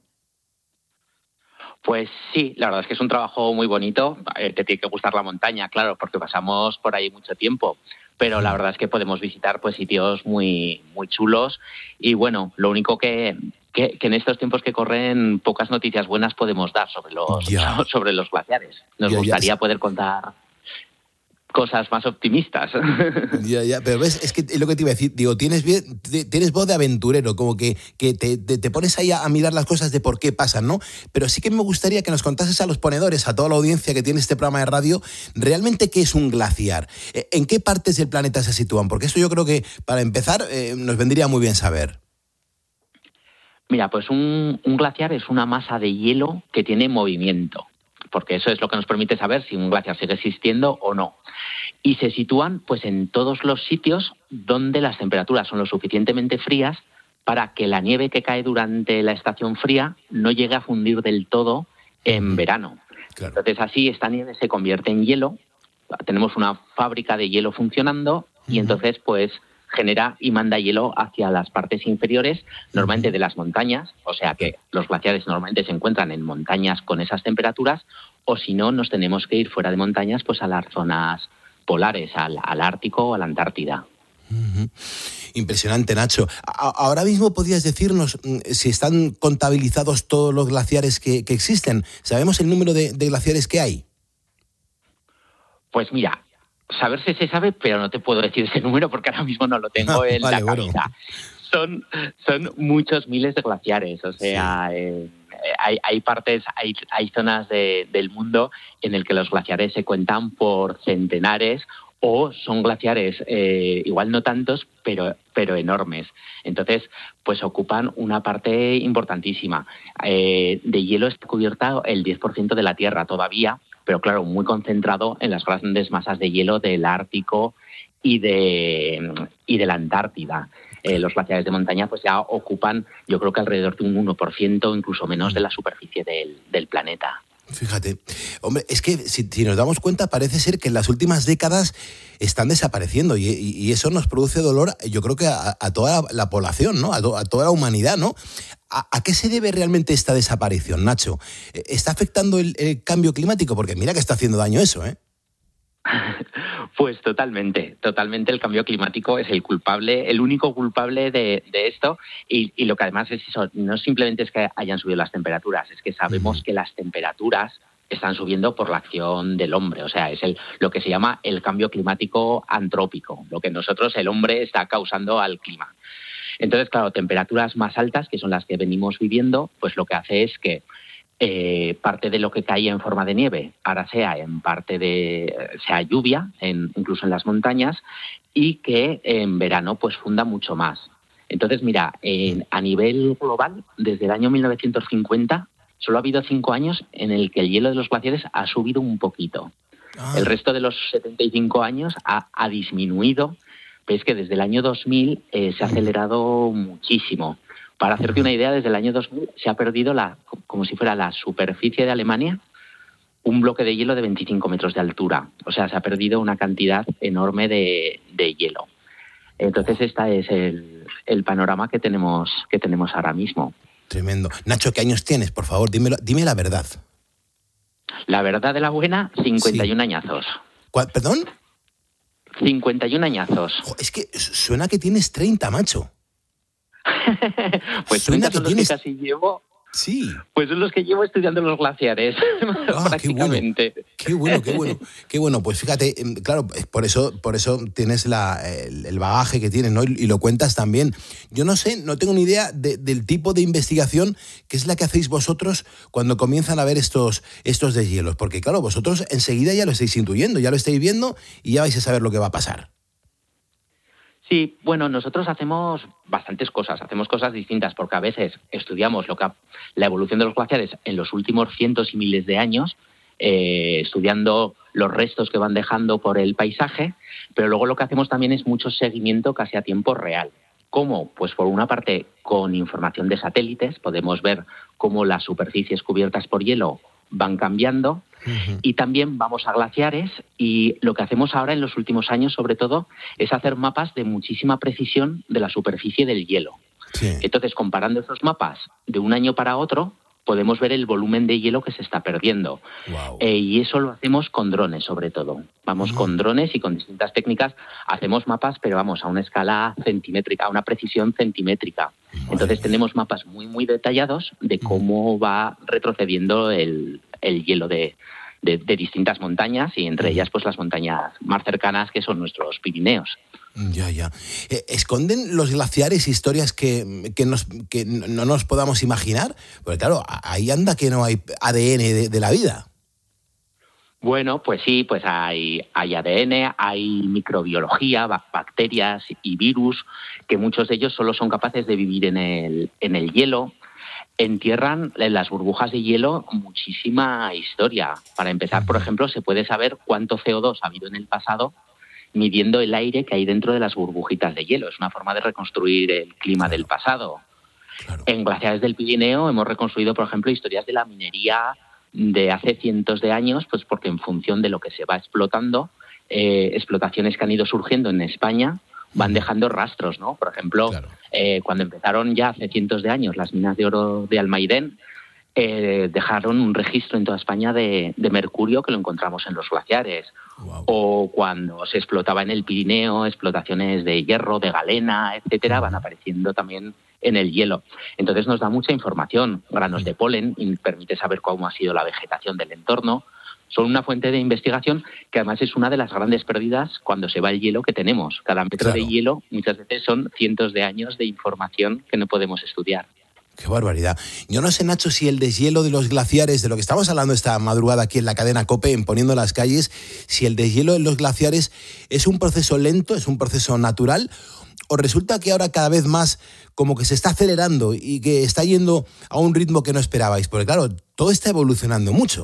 Pues sí, la verdad es que es un trabajo muy bonito. Eh, te tiene que gustar la montaña, claro, porque pasamos por ahí mucho tiempo. Pero la verdad es que podemos visitar pues sitios muy, muy chulos. Y bueno, lo único que, que, que en estos tiempos que corren, pocas noticias buenas podemos dar sobre los, yeah. sobre los glaciares. Nos yeah, gustaría yeah. poder contar cosas más optimistas. Ya, ya, pero ves, es que es lo que te iba a decir, digo, tienes, tienes voz de aventurero, como que, que te, te, te pones ahí a, a mirar las cosas de por qué pasan, ¿no? Pero sí que me gustaría que nos contases a los ponedores, a toda la audiencia que tiene este programa de radio, realmente qué es un glaciar, en qué partes del planeta se sitúan, porque eso yo creo que, para empezar, eh, nos vendría muy bien saber. Mira, pues un, un glaciar es una masa de hielo que tiene movimiento, porque eso es lo que nos permite saber si un glaciar sigue existiendo o no. Y se sitúan pues en todos los sitios donde las temperaturas son lo suficientemente frías para que la nieve que cae durante la estación fría no llegue a fundir del todo en verano. Claro. Entonces así esta nieve se convierte en hielo, tenemos una fábrica de hielo funcionando y uh-huh. entonces pues genera y manda hielo hacia las partes inferiores, normalmente de las montañas, o sea que los glaciares normalmente se encuentran en montañas con esas temperaturas, o si no, nos tenemos que ir fuera de montañas pues a las zonas polares, al, al Ártico o a la Antártida. Uh-huh. Impresionante, Nacho. A- ahora mismo podrías decirnos si están contabilizados todos los glaciares que, que existen. ¿Sabemos el número de, de glaciares que hay? Pues mira, saber si se sabe, pero no te puedo decir ese número porque ahora mismo no lo tengo en vale, la cabeza. Bueno. Son, son muchos miles de glaciares, o sea, sí. eh, hay, hay partes, hay, hay zonas de, del mundo en el que los glaciares se cuentan por centenares o son glaciares, eh, igual no tantos, pero, pero enormes. Entonces, pues ocupan una parte importantísima. Eh, de hielo está cubierta el diez por ciento de la Tierra todavía, pero claro, muy concentrado en las grandes masas de hielo del Ártico y de, y de la Antártida. Eh, los glaciares de montaña pues ya ocupan, yo creo que alrededor de un uno por ciento, incluso menos, de la superficie del, del planeta. Fíjate, hombre, es que si, si nos damos cuenta, parece ser que en las últimas décadas están desapareciendo y, y, y eso nos produce dolor, yo creo que a, a toda la, la población, ¿no? A, to, a toda la humanidad, ¿no? ¿A, ¿A qué se debe realmente esta desaparición, Nacho? ¿Está afectando el, el cambio climático? Porque mira que está haciendo daño eso, ¿eh? Pues totalmente, totalmente el cambio climático es el culpable, el único culpable de, de esto y, y lo que además es eso, no simplemente es que hayan subido las temperaturas, es que sabemos uh-huh. que las temperaturas están subiendo por la acción del hombre, o sea, es el, lo que se llama el cambio climático antrópico, lo que nosotros, el hombre, está causando al clima. Entonces, claro, temperaturas más altas, que son las que venimos viviendo, pues lo que hace es que eh, parte de lo que caía en forma de nieve ahora sea en parte de sea lluvia, en, incluso en las montañas, y que en verano pues funda mucho más. Entonces, mira, en, a nivel global, desde el año mil novecientos cincuenta, solo ha habido cinco años en el que el hielo de los glaciares ha subido un poquito. Ah. El resto de los setenta y cinco años ha, ha disminuido, pero es que desde el año dos mil eh, se ha acelerado muchísimo. Para hacerte una idea, desde el año dos mil se ha perdido, la, como si fuera la superficie de Alemania, un bloque de hielo de veinticinco metros de altura. O sea, se ha perdido una cantidad enorme de, de hielo. Entonces, este es el, el panorama que tenemos, que tenemos ahora mismo. Tremendo. Nacho, ¿qué años tienes? Por favor, dímelo, dime la verdad. La verdad de la buena, cincuenta y uno sí. añazos. ¿Cuál, perdón? cincuenta y uno añazos. Jo, es que suena que tienes treinta, macho. Pues suena que son tienes... los que casi llevo. Sí. Pues son los que llevo estudiando los glaciares, ah, prácticamente. Qué bueno, qué bueno, qué bueno. Qué bueno, pues fíjate, claro, por eso, por eso tienes la, el, el bagaje que tienes, ¿no? Y, y lo cuentas también. Yo no sé, no tengo ni idea de, del tipo de investigación que es la que hacéis vosotros cuando comienzan a ver estos, estos deshielos. Porque claro, vosotros enseguida ya lo estáis intuyendo, ya lo estáis viendo y ya vais a saber lo que va a pasar. Sí, bueno, nosotros hacemos bastantes cosas, hacemos cosas distintas, porque a veces estudiamos lo que ha, la evolución de los glaciares en los últimos cientos y miles de años, eh, estudiando los restos que van dejando por el paisaje, pero luego lo que hacemos también es mucho seguimiento casi a tiempo real. ¿Cómo? Pues por una parte con información de satélites, podemos ver cómo las superficies cubiertas por hielo van cambiando. Uh-huh. Y también vamos a glaciares y lo que hacemos ahora en los últimos años sobre todo es hacer mapas de muchísima precisión de la superficie del hielo. Sí. Entonces, comparando esos mapas de un año para otro, podemos ver el volumen de hielo que se está perdiendo. Wow. Eh, y eso lo hacemos con drones sobre todo. Vamos uh-huh. con drones y con distintas técnicas, hacemos mapas, pero vamos a una escala centimétrica, a una precisión centimétrica. Madre Entonces mía. Tenemos mapas muy, muy detallados de cómo uh-huh. va retrocediendo el, el hielo de, de, de distintas montañas y entre uh-huh. ellas pues las montañas más cercanas que son nuestros Pirineos. Ya, ya. Eh, ¿Esconden los glaciares historias que, que, nos, que no nos podamos imaginar? Porque claro, ahí anda que no hay A D N de, de la vida. Bueno, pues sí, pues hay, hay A D N, hay microbiología, bacterias y virus, que muchos de ellos solo son capaces de vivir en el, en el hielo. Entierran en las burbujas de hielo muchísima historia. Para empezar, por ejemplo, se puede saber cuánto C O dos ha habido en el pasado midiendo el aire que hay dentro de las burbujitas de hielo. Es una forma de reconstruir el clima claro. del pasado. Claro. En glaciares del Pirineo hemos reconstruido, por ejemplo, historias de la minería de hace cientos de años, pues porque en función de lo que se va explotando, eh, explotaciones que han ido surgiendo en España van dejando rastros, ¿no? Por ejemplo, claro. eh, cuando empezaron ya hace cientos de años las minas de oro de Almaidén, eh, dejaron un registro en toda España de, de mercurio que lo encontramos en los glaciares. Wow. O cuando se explotaba en el Pirineo, explotaciones de hierro, de galena, etcétera, van apareciendo también en el hielo. Entonces nos da mucha información, granos de polen, y permite saber cómo ha sido la vegetación del entorno. Son una fuente de investigación que además es una de las grandes pérdidas cuando se va el hielo que tenemos. Cada metro claro. de hielo muchas veces son cientos de años de información que no podemos estudiar. ¡Qué barbaridad! Yo no sé, Nacho, si el deshielo de los glaciares, de lo que estamos hablando esta madrugada aquí en la cadena COPE, en Poniendo las Calles, si el deshielo de los glaciares es un proceso lento, es un proceso natural, o resulta que ahora cada vez más como que se está acelerando y que está yendo a un ritmo que no esperabais. Porque claro, todo está evolucionando mucho.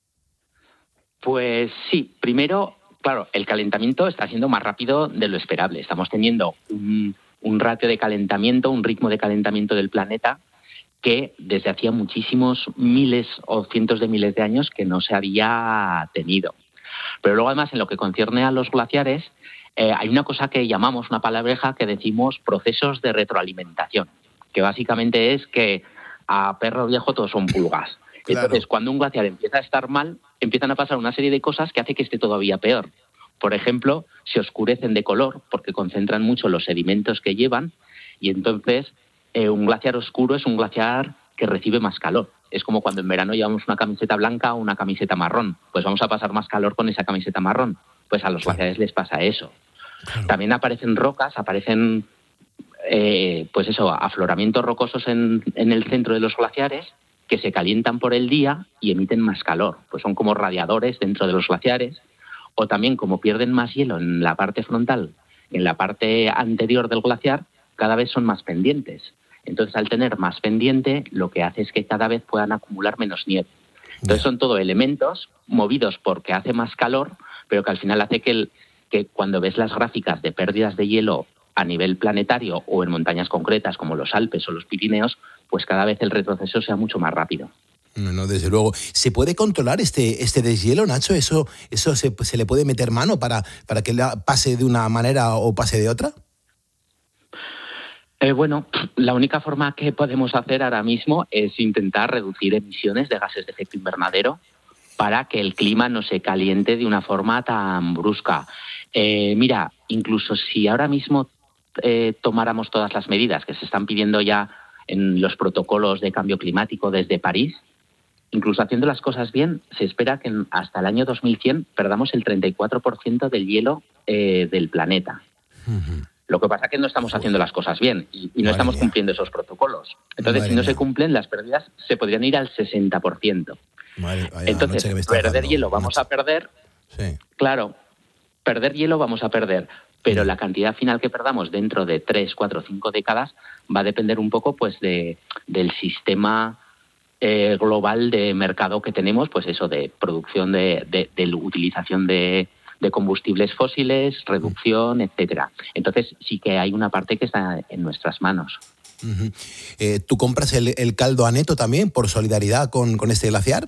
Pues sí, primero, claro, el calentamiento está siendo más rápido de lo esperable. Estamos teniendo un, un ratio de calentamiento, un ritmo de calentamiento del planeta que desde hacía muchísimos miles o cientos de miles de años que no se había tenido. Pero luego además en lo que concierne a los glaciares eh, hay una cosa que llamamos, una palabreja que decimos procesos de retroalimentación, que básicamente es que a perro viejo todos son pulgas. Claro. Entonces cuando un glaciar empieza a estar mal, empiezan a pasar una serie de cosas que hace que esté todavía peor. Por ejemplo, se oscurecen de color porque concentran mucho los sedimentos que llevan y entonces Eh, un glaciar oscuro es un glaciar que recibe más calor. Es como cuando en verano llevamos una camiseta blanca o una camiseta marrón. Pues vamos a pasar más calor con esa camiseta marrón. Pues a los glaciares les pasa eso. Claro. También aparecen rocas, aparecen eh, pues eso, afloramientos rocosos en, en el centro de los glaciares que se calientan por el día y emiten más calor. Pues son como radiadores dentro de los glaciares. O también, como pierden más hielo en la parte frontal, en la parte anterior del glaciar, cada vez son más pendientes. Entonces, al tener más pendiente, lo que hace es que cada vez puedan acumular menos nieve. Entonces, son todo elementos movidos porque hace más calor, pero que al final hace que, el, que cuando ves las gráficas de pérdidas de hielo a nivel planetario o en montañas concretas como los Alpes o los Pirineos, pues cada vez el retroceso sea mucho más rápido. No, no, desde luego. ¿Se puede controlar este, este deshielo, Nacho? ¿Eso, eso se, se le puede meter mano para, para que pase de una manera o pase de otra? Eh, bueno, la única forma que podemos hacer ahora mismo es intentar reducir emisiones de gases de efecto invernadero para que el clima no se caliente de una forma tan brusca. Eh, mira, incluso si ahora mismo eh, tomáramos todas las medidas que se están pidiendo ya en los protocolos de cambio climático desde París, incluso haciendo las cosas bien, se espera que hasta el año dos mil cien perdamos el treinta y cuatro por ciento del hielo eh, del planeta. Uh-huh. Lo que pasa es que no estamos haciendo las cosas bien y, y no Madre estamos mía. cumpliendo esos protocolos. Entonces, Madre si no mía. se cumplen, las pérdidas se podrían ir al sesenta por ciento. Madre, vaya, Entonces, perder dando, hielo vamos noche. a perder. Sí. Claro, perder hielo vamos a perder. Pero la cantidad final que perdamos dentro de tres, cuatro, cinco décadas va a depender un poco pues de, del sistema eh, global de mercado que tenemos, pues eso, de producción, de, de, de utilización de, de combustibles fósiles, reducción, etcétera. Entonces sí que hay una parte que está en nuestras manos. Uh-huh. Eh, ¿Tú compras el, el caldo Aneto también por solidaridad con, con este glaciar?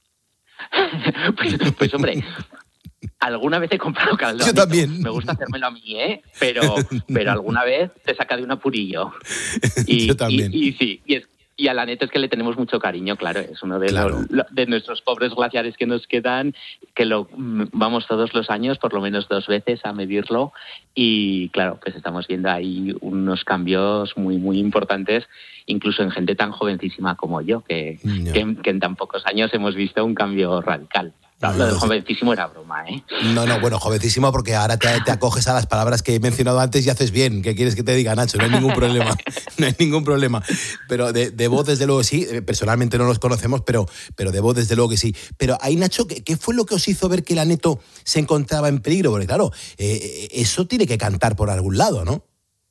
pues, pues hombre... Alguna vez he comprado caldo. Yo también. Me gusta hacérmelo a mí, ¿eh? Pero, pero alguna vez te saca de un apurillo. Y, Yo también. Y, y sí, y, es, y a la neta es que le tenemos mucho cariño, claro. Es uno de, claro. los, de nuestros pobres glaciares que nos quedan, que lo vamos todos los años, por lo menos dos veces, a medirlo. Y claro, pues estamos viendo ahí unos cambios muy, muy importantes, incluso en gente tan jovencísima como yo, que, no. que, que en tan pocos años hemos visto un cambio radical. No, lo de jovencísimo era broma, ¿eh? No, no, bueno, jovencísimo porque ahora te, te acoges a las palabras que he mencionado antes y haces bien. ¿Qué quieres que te diga, Nacho? No hay ningún problema, no hay ningún problema. Pero de, de voz, desde luego, sí. Personalmente no nos conocemos, pero, pero de voz, desde luego que sí. Pero ahí, Nacho, ¿qué, qué fue lo que os hizo ver que el Aneto se encontraba en peligro? Porque claro, eh, eso tiene que cantar por algún lado, ¿no?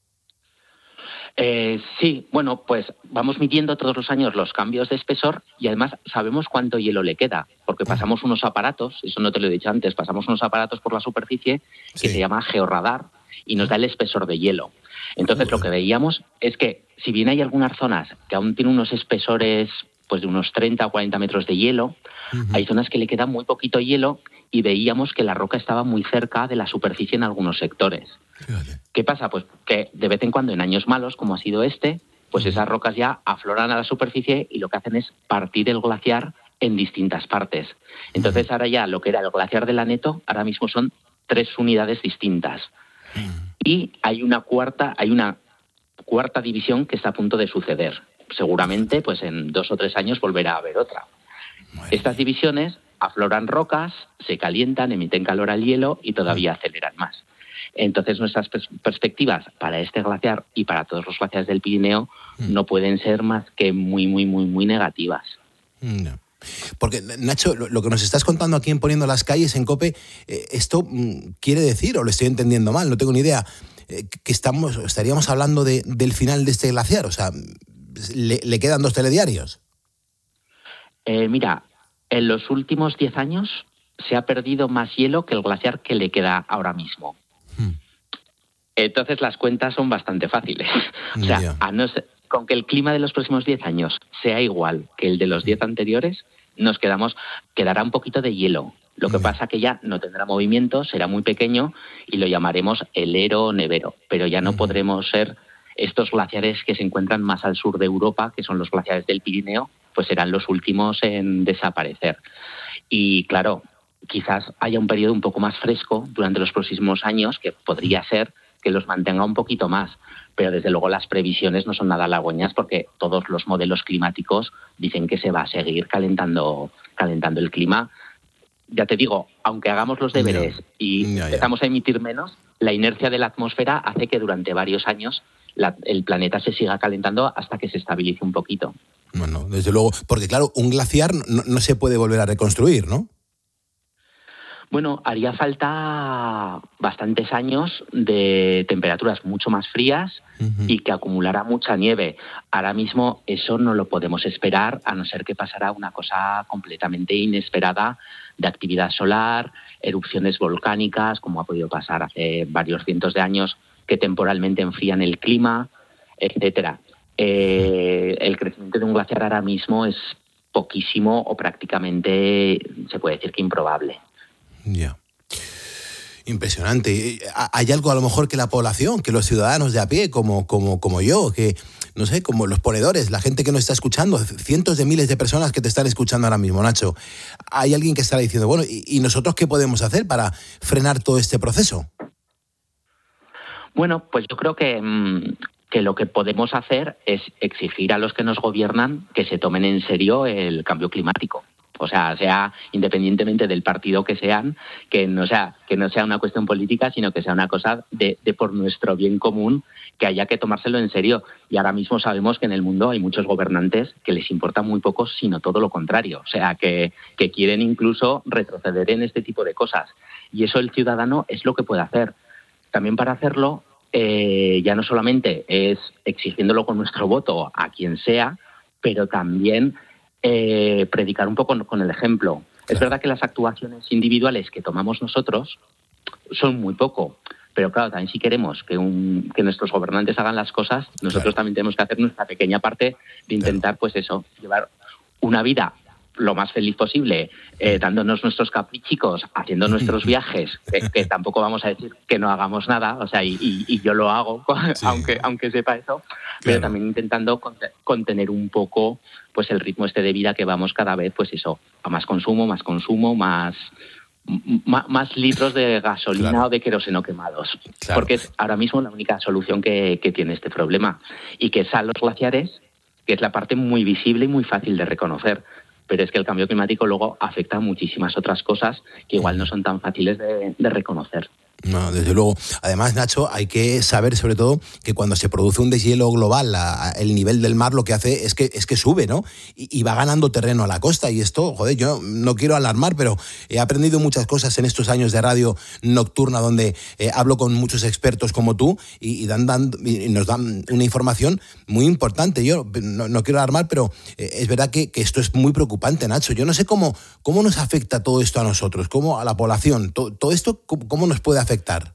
Eh, sí, bueno, pues vamos midiendo todos los años los cambios de espesor y además sabemos cuánto hielo le queda, porque pasamos unos aparatos, eso no te lo he dicho antes, pasamos unos aparatos por la superficie que sí. se llama georradar y nos da el espesor de hielo. Entonces lo que veíamos es que si bien hay algunas zonas que aún tienen unos espesores pues de unos treinta o cuarenta metros de hielo, uh-huh. hay zonas que le queda muy poquito hielo y veíamos que la roca estaba muy cerca de la superficie en algunos sectores. Fíjate. ¿Qué pasa? Pues que de vez en cuando en años malos, como ha sido este, pues esas rocas ya afloran a la superficie y lo que hacen es partir el glaciar en distintas partes. Entonces ahora ya lo que era el glaciar del Aneto, ahora mismo son tres unidades distintas. Y hay una cuarta, hay una cuarta división que está a punto de suceder. Seguramente pues en dos o tres años volverá a haber otra. Estas divisiones afloran rocas, se calientan, emiten calor al hielo y todavía aceleran más. Entonces nuestras pers- perspectivas para este glaciar y para todos los glaciares del Pirineo mm. no pueden ser más que muy, muy, muy, muy negativas. No. Porque, Nacho, lo, lo que nos estás contando aquí en Poniendo las Calles en COPE, eh, esto mm, quiere decir, o lo estoy entendiendo mal, no tengo ni idea, eh, que estamos, estaríamos hablando de, del final de este glaciar. O sea, ¿le, le quedan dos telediarios? Eh, mira, en los últimos diez años se ha perdido más hielo que el glaciar que le queda ahora mismo. Hmm. Entonces las cuentas son bastante fáciles. O sea, yeah. a no ser, con que el clima de los próximos diez años sea igual que el de los diez anteriores, nos quedamos, quedará un poquito de hielo. Lo que yeah. pasa que ya no tendrá movimiento, será muy pequeño y lo llamaremos helero o nevero, pero ya no yeah. podremos ser estos glaciares que se encuentran más al sur de Europa, que son los glaciares del Pirineo, pues serán los últimos en desaparecer. Y claro, quizás haya un periodo un poco más fresco durante los próximos años, que podría ser que los mantenga un poquito más, pero desde luego las previsiones no son nada halagüeñas porque todos los modelos climáticos dicen que se va a seguir calentando, calentando el clima. Ya te digo, aunque hagamos los deberes yeah. y yeah, empezamos yeah. a emitir menos, la inercia de la atmósfera hace que durante varios años la, el planeta se siga calentando hasta que se estabilice un poquito. Bueno, desde luego, porque claro, un glaciar no, no se puede volver a reconstruir, ¿no? Bueno, haría falta bastantes años de temperaturas mucho más frías uh-huh. y que acumulara mucha nieve. Ahora mismo eso no lo podemos esperar, a no ser que pasara una cosa completamente inesperada de actividad solar, erupciones volcánicas, como ha podido pasar hace varios cientos de años, que temporalmente enfrían el clima, etcétera. Eh, el crecimiento de un glaciar ahora mismo es poquísimo o prácticamente, se puede decir que improbable. Ya. Impresionante. ¿Hay algo a lo mejor que la población, que los ciudadanos de a pie, como, como, como yo, que, no sé, como los ponedores, la gente que nos está escuchando, cientos de miles de personas que te están escuchando ahora mismo, Nacho, hay alguien que estará diciendo, bueno, ¿y, y nosotros qué podemos hacer para frenar todo este proceso? Bueno, pues yo creo que, que lo que podemos hacer es exigir a los que nos gobiernan que se tomen en serio el cambio climático. O sea, sea independientemente del partido que sean, que no sea que no sea una cuestión política, sino que sea una cosa de, de por nuestro bien común, que haya que tomárselo en serio. Y ahora mismo sabemos que en el mundo hay muchos gobernantes que les importa muy poco, sino todo lo contrario. O sea, que, que quieren incluso retroceder en este tipo de cosas. Y eso el ciudadano es lo que puede hacer. También para hacerlo, eh, ya no solamente es exigiéndolo con nuestro voto a quien sea, pero también Eh, predicar un poco con el ejemplo. Claro. Es verdad que las actuaciones individuales que tomamos nosotros son muy poco, pero claro, también si queremos que, un, que nuestros gobernantes hagan las cosas, nosotros claro. también tenemos que hacer nuestra pequeña parte de intentar, claro. pues eso, llevar una vida lo más feliz posible, eh, dándonos nuestros caprichicos, haciendo nuestros viajes, que, que tampoco vamos a decir que no hagamos nada, o sea, y, y, y yo lo hago, sí. aunque aunque sepa eso, claro. pero también intentando contener un poco pues el ritmo este de vida que vamos cada vez, pues eso, a más consumo, más consumo, más más, más litros de gasolina claro. o de queroseno quemados, claro. porque es ahora mismo la única solución que, que tiene este problema, y que es a los glaciares, que es la parte muy visible y muy fácil de reconocer. Pero es que el cambio climático luego afecta a muchísimas otras cosas que igual no son tan fáciles de, de reconocer. No, desde luego. Además, Nacho, hay que saber sobre todo que cuando se produce un deshielo global, la, el nivel del mar lo que hace es que es que sube, ¿no? Y, y va ganando terreno a la costa. Y esto, joder, yo no quiero alarmar, pero he aprendido muchas cosas en estos años de radio nocturna donde eh, hablo con muchos expertos como tú y, y, dan, dan, y nos dan una información muy importante. Yo no, no quiero alarmar, pero eh, es verdad que, que esto es muy preocupante, Nacho. Yo no sé cómo, cómo nos afecta todo esto a nosotros, cómo a la población. Todo, todo esto, cómo, cómo nos puede afectar. afectar?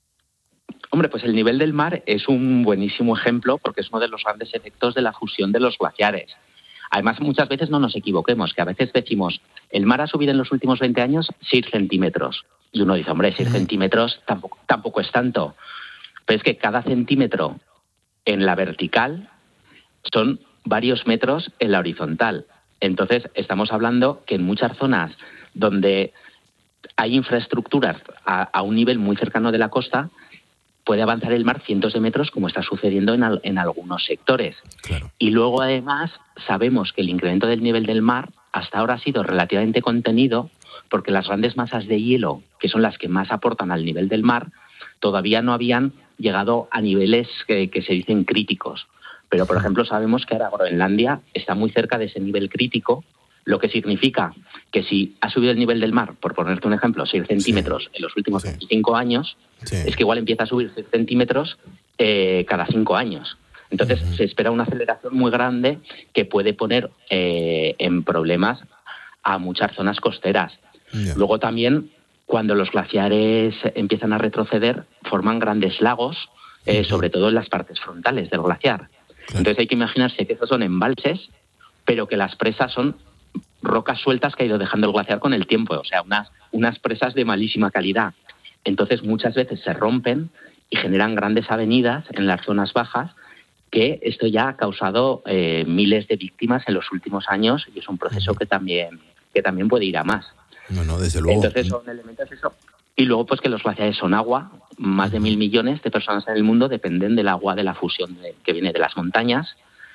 Hombre, pues el nivel del mar es un buenísimo ejemplo porque es uno de los grandes efectos de la fusión de los glaciares. Además, muchas veces no nos equivoquemos, que a veces decimos, el mar ha subido en los últimos veinte años seis centímetros. Y uno dice, hombre, seis centímetros tampoco, tampoco es tanto. Pero es que cada centímetro en la vertical son varios metros en la horizontal. Entonces, estamos hablando que en muchas zonas donde hay infraestructuras a, a un nivel muy cercano de la costa, puede avanzar el mar cientos de metros, como está sucediendo en, al, en algunos sectores. Claro. Y luego, además, sabemos que el incremento del nivel del mar hasta ahora ha sido relativamente contenido porque las grandes masas de hielo, que son las que más aportan al nivel del mar, todavía no habían llegado a niveles que, que se dicen críticos. Pero, por ejemplo, sabemos que ahora Groenlandia está muy cerca de ese nivel crítico, lo que significa que si ha subido el nivel del mar, por ponerte un ejemplo, seis centímetros sí. en los últimos sí. veinticinco años, sí. es que igual empieza a subir seis centímetros eh, cada cinco años. Entonces uh-huh. se espera una aceleración muy grande que puede poner eh, en problemas a muchas zonas costeras. Yeah. Luego también, cuando los glaciares empiezan a retroceder, forman grandes lagos, eh, uh-huh. sobre todo en las partes frontales del glaciar. Claro. Entonces hay que imaginarse que esos son embalses, pero que las presas son rocas sueltas que ha ido dejando el glaciar con el tiempo, o sea, unas, unas presas de malísima calidad. Entonces muchas veces se rompen y generan grandes avenidas en las zonas bajas, que esto ya ha causado eh, miles de víctimas en los últimos años y es un proceso que también, que también puede ir a más. No, no, desde luego. Entonces son elementos eso. Y luego pues que los glaciares son agua, más de mil millones de personas en el mundo dependen del agua de la fusión de, que viene de las montañas,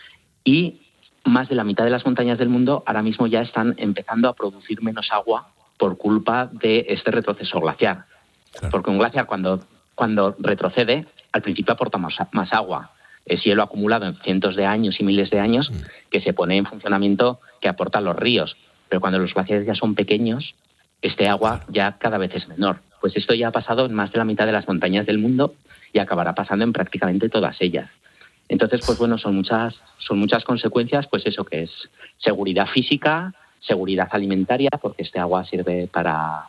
y más de la mitad de las montañas del mundo ahora mismo ya están empezando a producir menos agua por culpa de este retroceso glaciar. Claro. Porque un glaciar cuando, cuando retrocede, al principio aporta más, más agua, es hielo acumulado en cientos de años y miles de años que se pone en funcionamiento, que aportan los ríos. Pero cuando los glaciares ya son pequeños, este agua ya cada vez es menor. Pues esto ya ha pasado en más de la mitad de las montañas del mundo y acabará pasando en prácticamente todas ellas. Entonces, pues bueno, son muchas, son muchas consecuencias, pues eso que es seguridad física, seguridad alimentaria, porque este agua sirve para,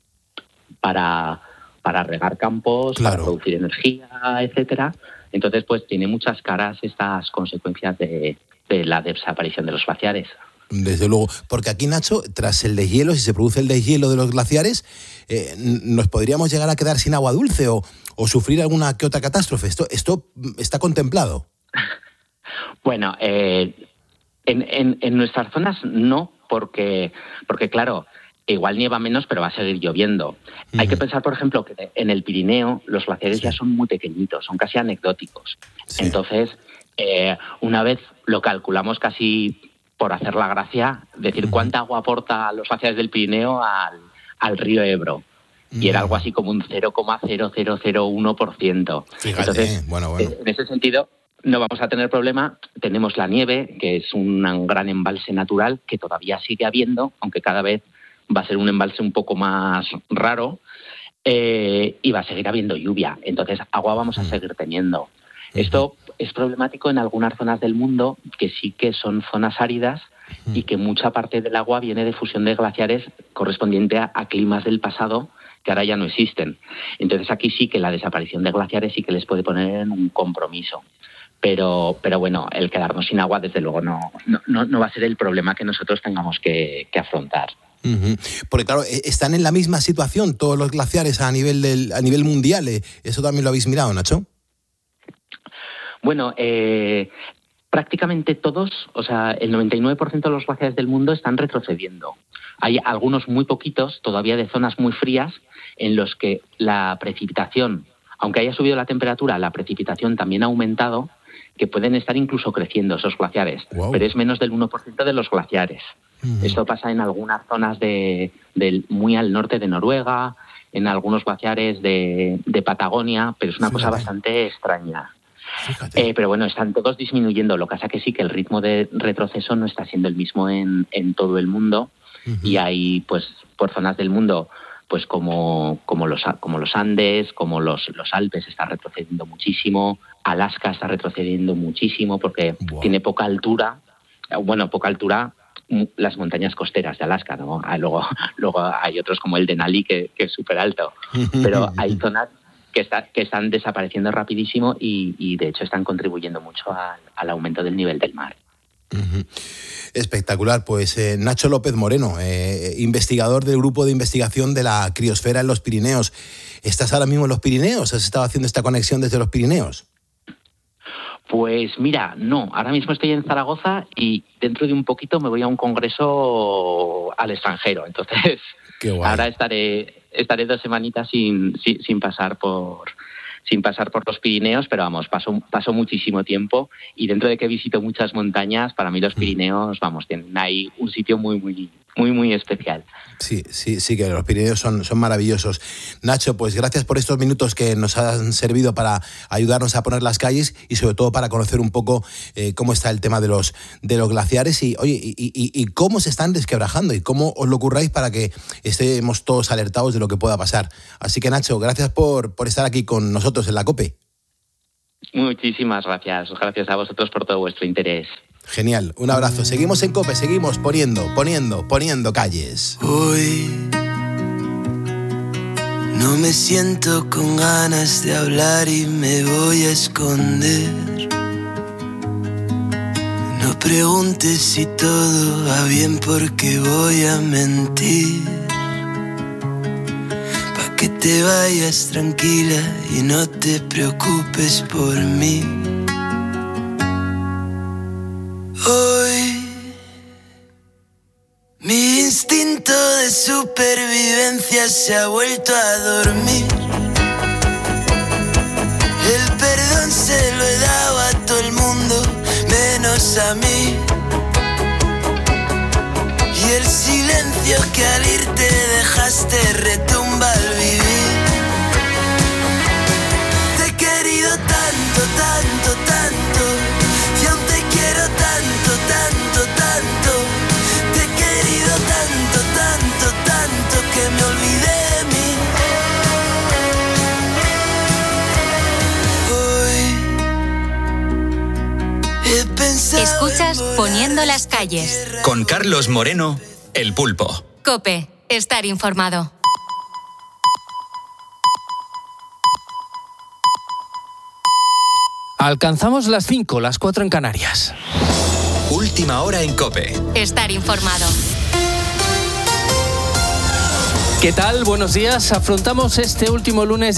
para, para regar campos, claro, para producir energía, etcétera. Entonces, pues tiene muchas caras estas consecuencias de, de la desaparición de los glaciares. Desde luego, porque aquí, Nacho, tras el deshielo, si se produce el deshielo de los glaciares, eh, nos podríamos llegar a quedar sin agua dulce o, o sufrir alguna que otra catástrofe. ¿Esto, esto está contemplado? Bueno, eh, en, en, en nuestras zonas no, porque, porque claro, igual nieva menos, pero va a seguir lloviendo. Mm. Hay que pensar, por ejemplo, que en el Pirineo los glaciares sí. ya son muy pequeñitos, son casi anecdóticos. Sí. Entonces, eh, una vez lo calculamos casi por hacer la gracia, decir cuánta agua aporta los glaciares del Pirineo al, al río Ebro. Y era algo así como un cero coma cero cero cero uno por ciento. Fíjate, Entonces, bueno, bueno. en ese sentido, no vamos a tener problema. Tenemos la nieve, que es un gran embalse natural que todavía sigue habiendo, aunque cada vez va a ser un embalse un poco más raro, eh, y va a seguir habiendo lluvia. Entonces, agua vamos a seguir teniendo. Esto es problemático en algunas zonas del mundo que sí que son zonas áridas y que mucha parte del agua viene de fusión de glaciares correspondiente a, a climas del pasado que ahora ya no existen. Entonces aquí sí que la desaparición de glaciares sí que les puede poner en un compromiso. Pero, pero bueno, el quedarnos sin agua desde luego no, no, no va a ser el problema que nosotros tengamos que, que afrontar. Uh-huh. Porque claro, están en la misma situación todos los glaciares a nivel, del, a nivel mundial. ¿Eso también lo habéis mirado, Nacho? Bueno, eh, prácticamente todos, o sea, el noventa y nueve por ciento de los glaciares del mundo están retrocediendo. Hay algunos muy poquitos, todavía de zonas muy frías, en los que la precipitación, aunque haya subido la temperatura, la precipitación también ha aumentado, que pueden estar incluso creciendo esos glaciares, wow. pero es menos del uno por ciento de los glaciares. Uh-huh. Esto pasa en algunas zonas de, de muy al norte de Noruega, en algunos glaciares de, de Patagonia, pero es una Fíjate. cosa bastante extraña. Eh, pero bueno, están todos disminuyendo. Lo que pasa que sí que el ritmo de retroceso no está siendo el mismo en, en todo el mundo. Uh-huh. Y hay, pues, por zonas del mundo, pues como, como, los, como los Andes, como los, los Alpes está retrocediendo muchísimo. Alaska está retrocediendo muchísimo porque wow. tiene poca altura. Bueno, poca altura, las montañas costeras de Alaska, ¿no? Ah, luego, luego hay otros como el Denali, que, que es súper alto. Pero hay zonas que, está, que están desapareciendo rapidísimo y, y de hecho están contribuyendo mucho al, al aumento del nivel del mar. Uh-huh. Espectacular. Pues eh, Nacho López Moreno, eh, investigador del grupo de investigación de la criosfera en los Pirineos. ¿Estás ahora mismo en los Pirineos? ¿Has estado haciendo esta conexión desde los Pirineos? Pues mira, no, ahora mismo estoy en Zaragoza y dentro de un poquito me voy a un congreso al extranjero. Entonces, ahora estaré estaré dos semanitas sin, sin, sin pasar por sin pasar por los Pirineos, pero vamos, paso, paso muchísimo tiempo y dentro de que visito muchas montañas, para mí los Pirineos, vamos, tienen ahí un sitio muy, muy, muy, muy especial. Sí, sí, sí, que los Pirineos son, son maravillosos. Nacho, pues gracias por estos minutos que nos han servido para ayudarnos a poner las calles y sobre todo para conocer un poco eh, cómo está el tema de los, de los glaciares y, oye, y, y, y cómo se están desquebrajando y cómo os lo curráis para que estemos todos alertados de lo que pueda pasar. Así que, Nacho, gracias por, por estar aquí con nosotros en la COPE. Muchísimas gracias. Gracias a vosotros por todo vuestro interés. Genial, un abrazo. Seguimos en COPE, seguimos poniendo, poniendo, poniendo calles. Hoy no me siento con ganas de hablar y me voy a esconder. No preguntes si todo va bien porque voy a mentir. Pa' que te vayas tranquila y no te preocupes por mí. Hoy mi instinto de supervivencia se ha vuelto a dormir. El perdón se lo he dado a todo el mundo, menos a mí. Y el silencio que al irte dejaste retumba al vivir. Te he querido tanto, tanto, tanto que me olvidé de mí. Escuchas Poniendo las calles. Con Carlos Moreno, El Pulpo. COPE, estar informado. Alcanzamos las cinco, las cuatro en Canarias. Última hora en COPE. Estar informado. ¿Qué tal? Buenos días. Afrontamos este último lunes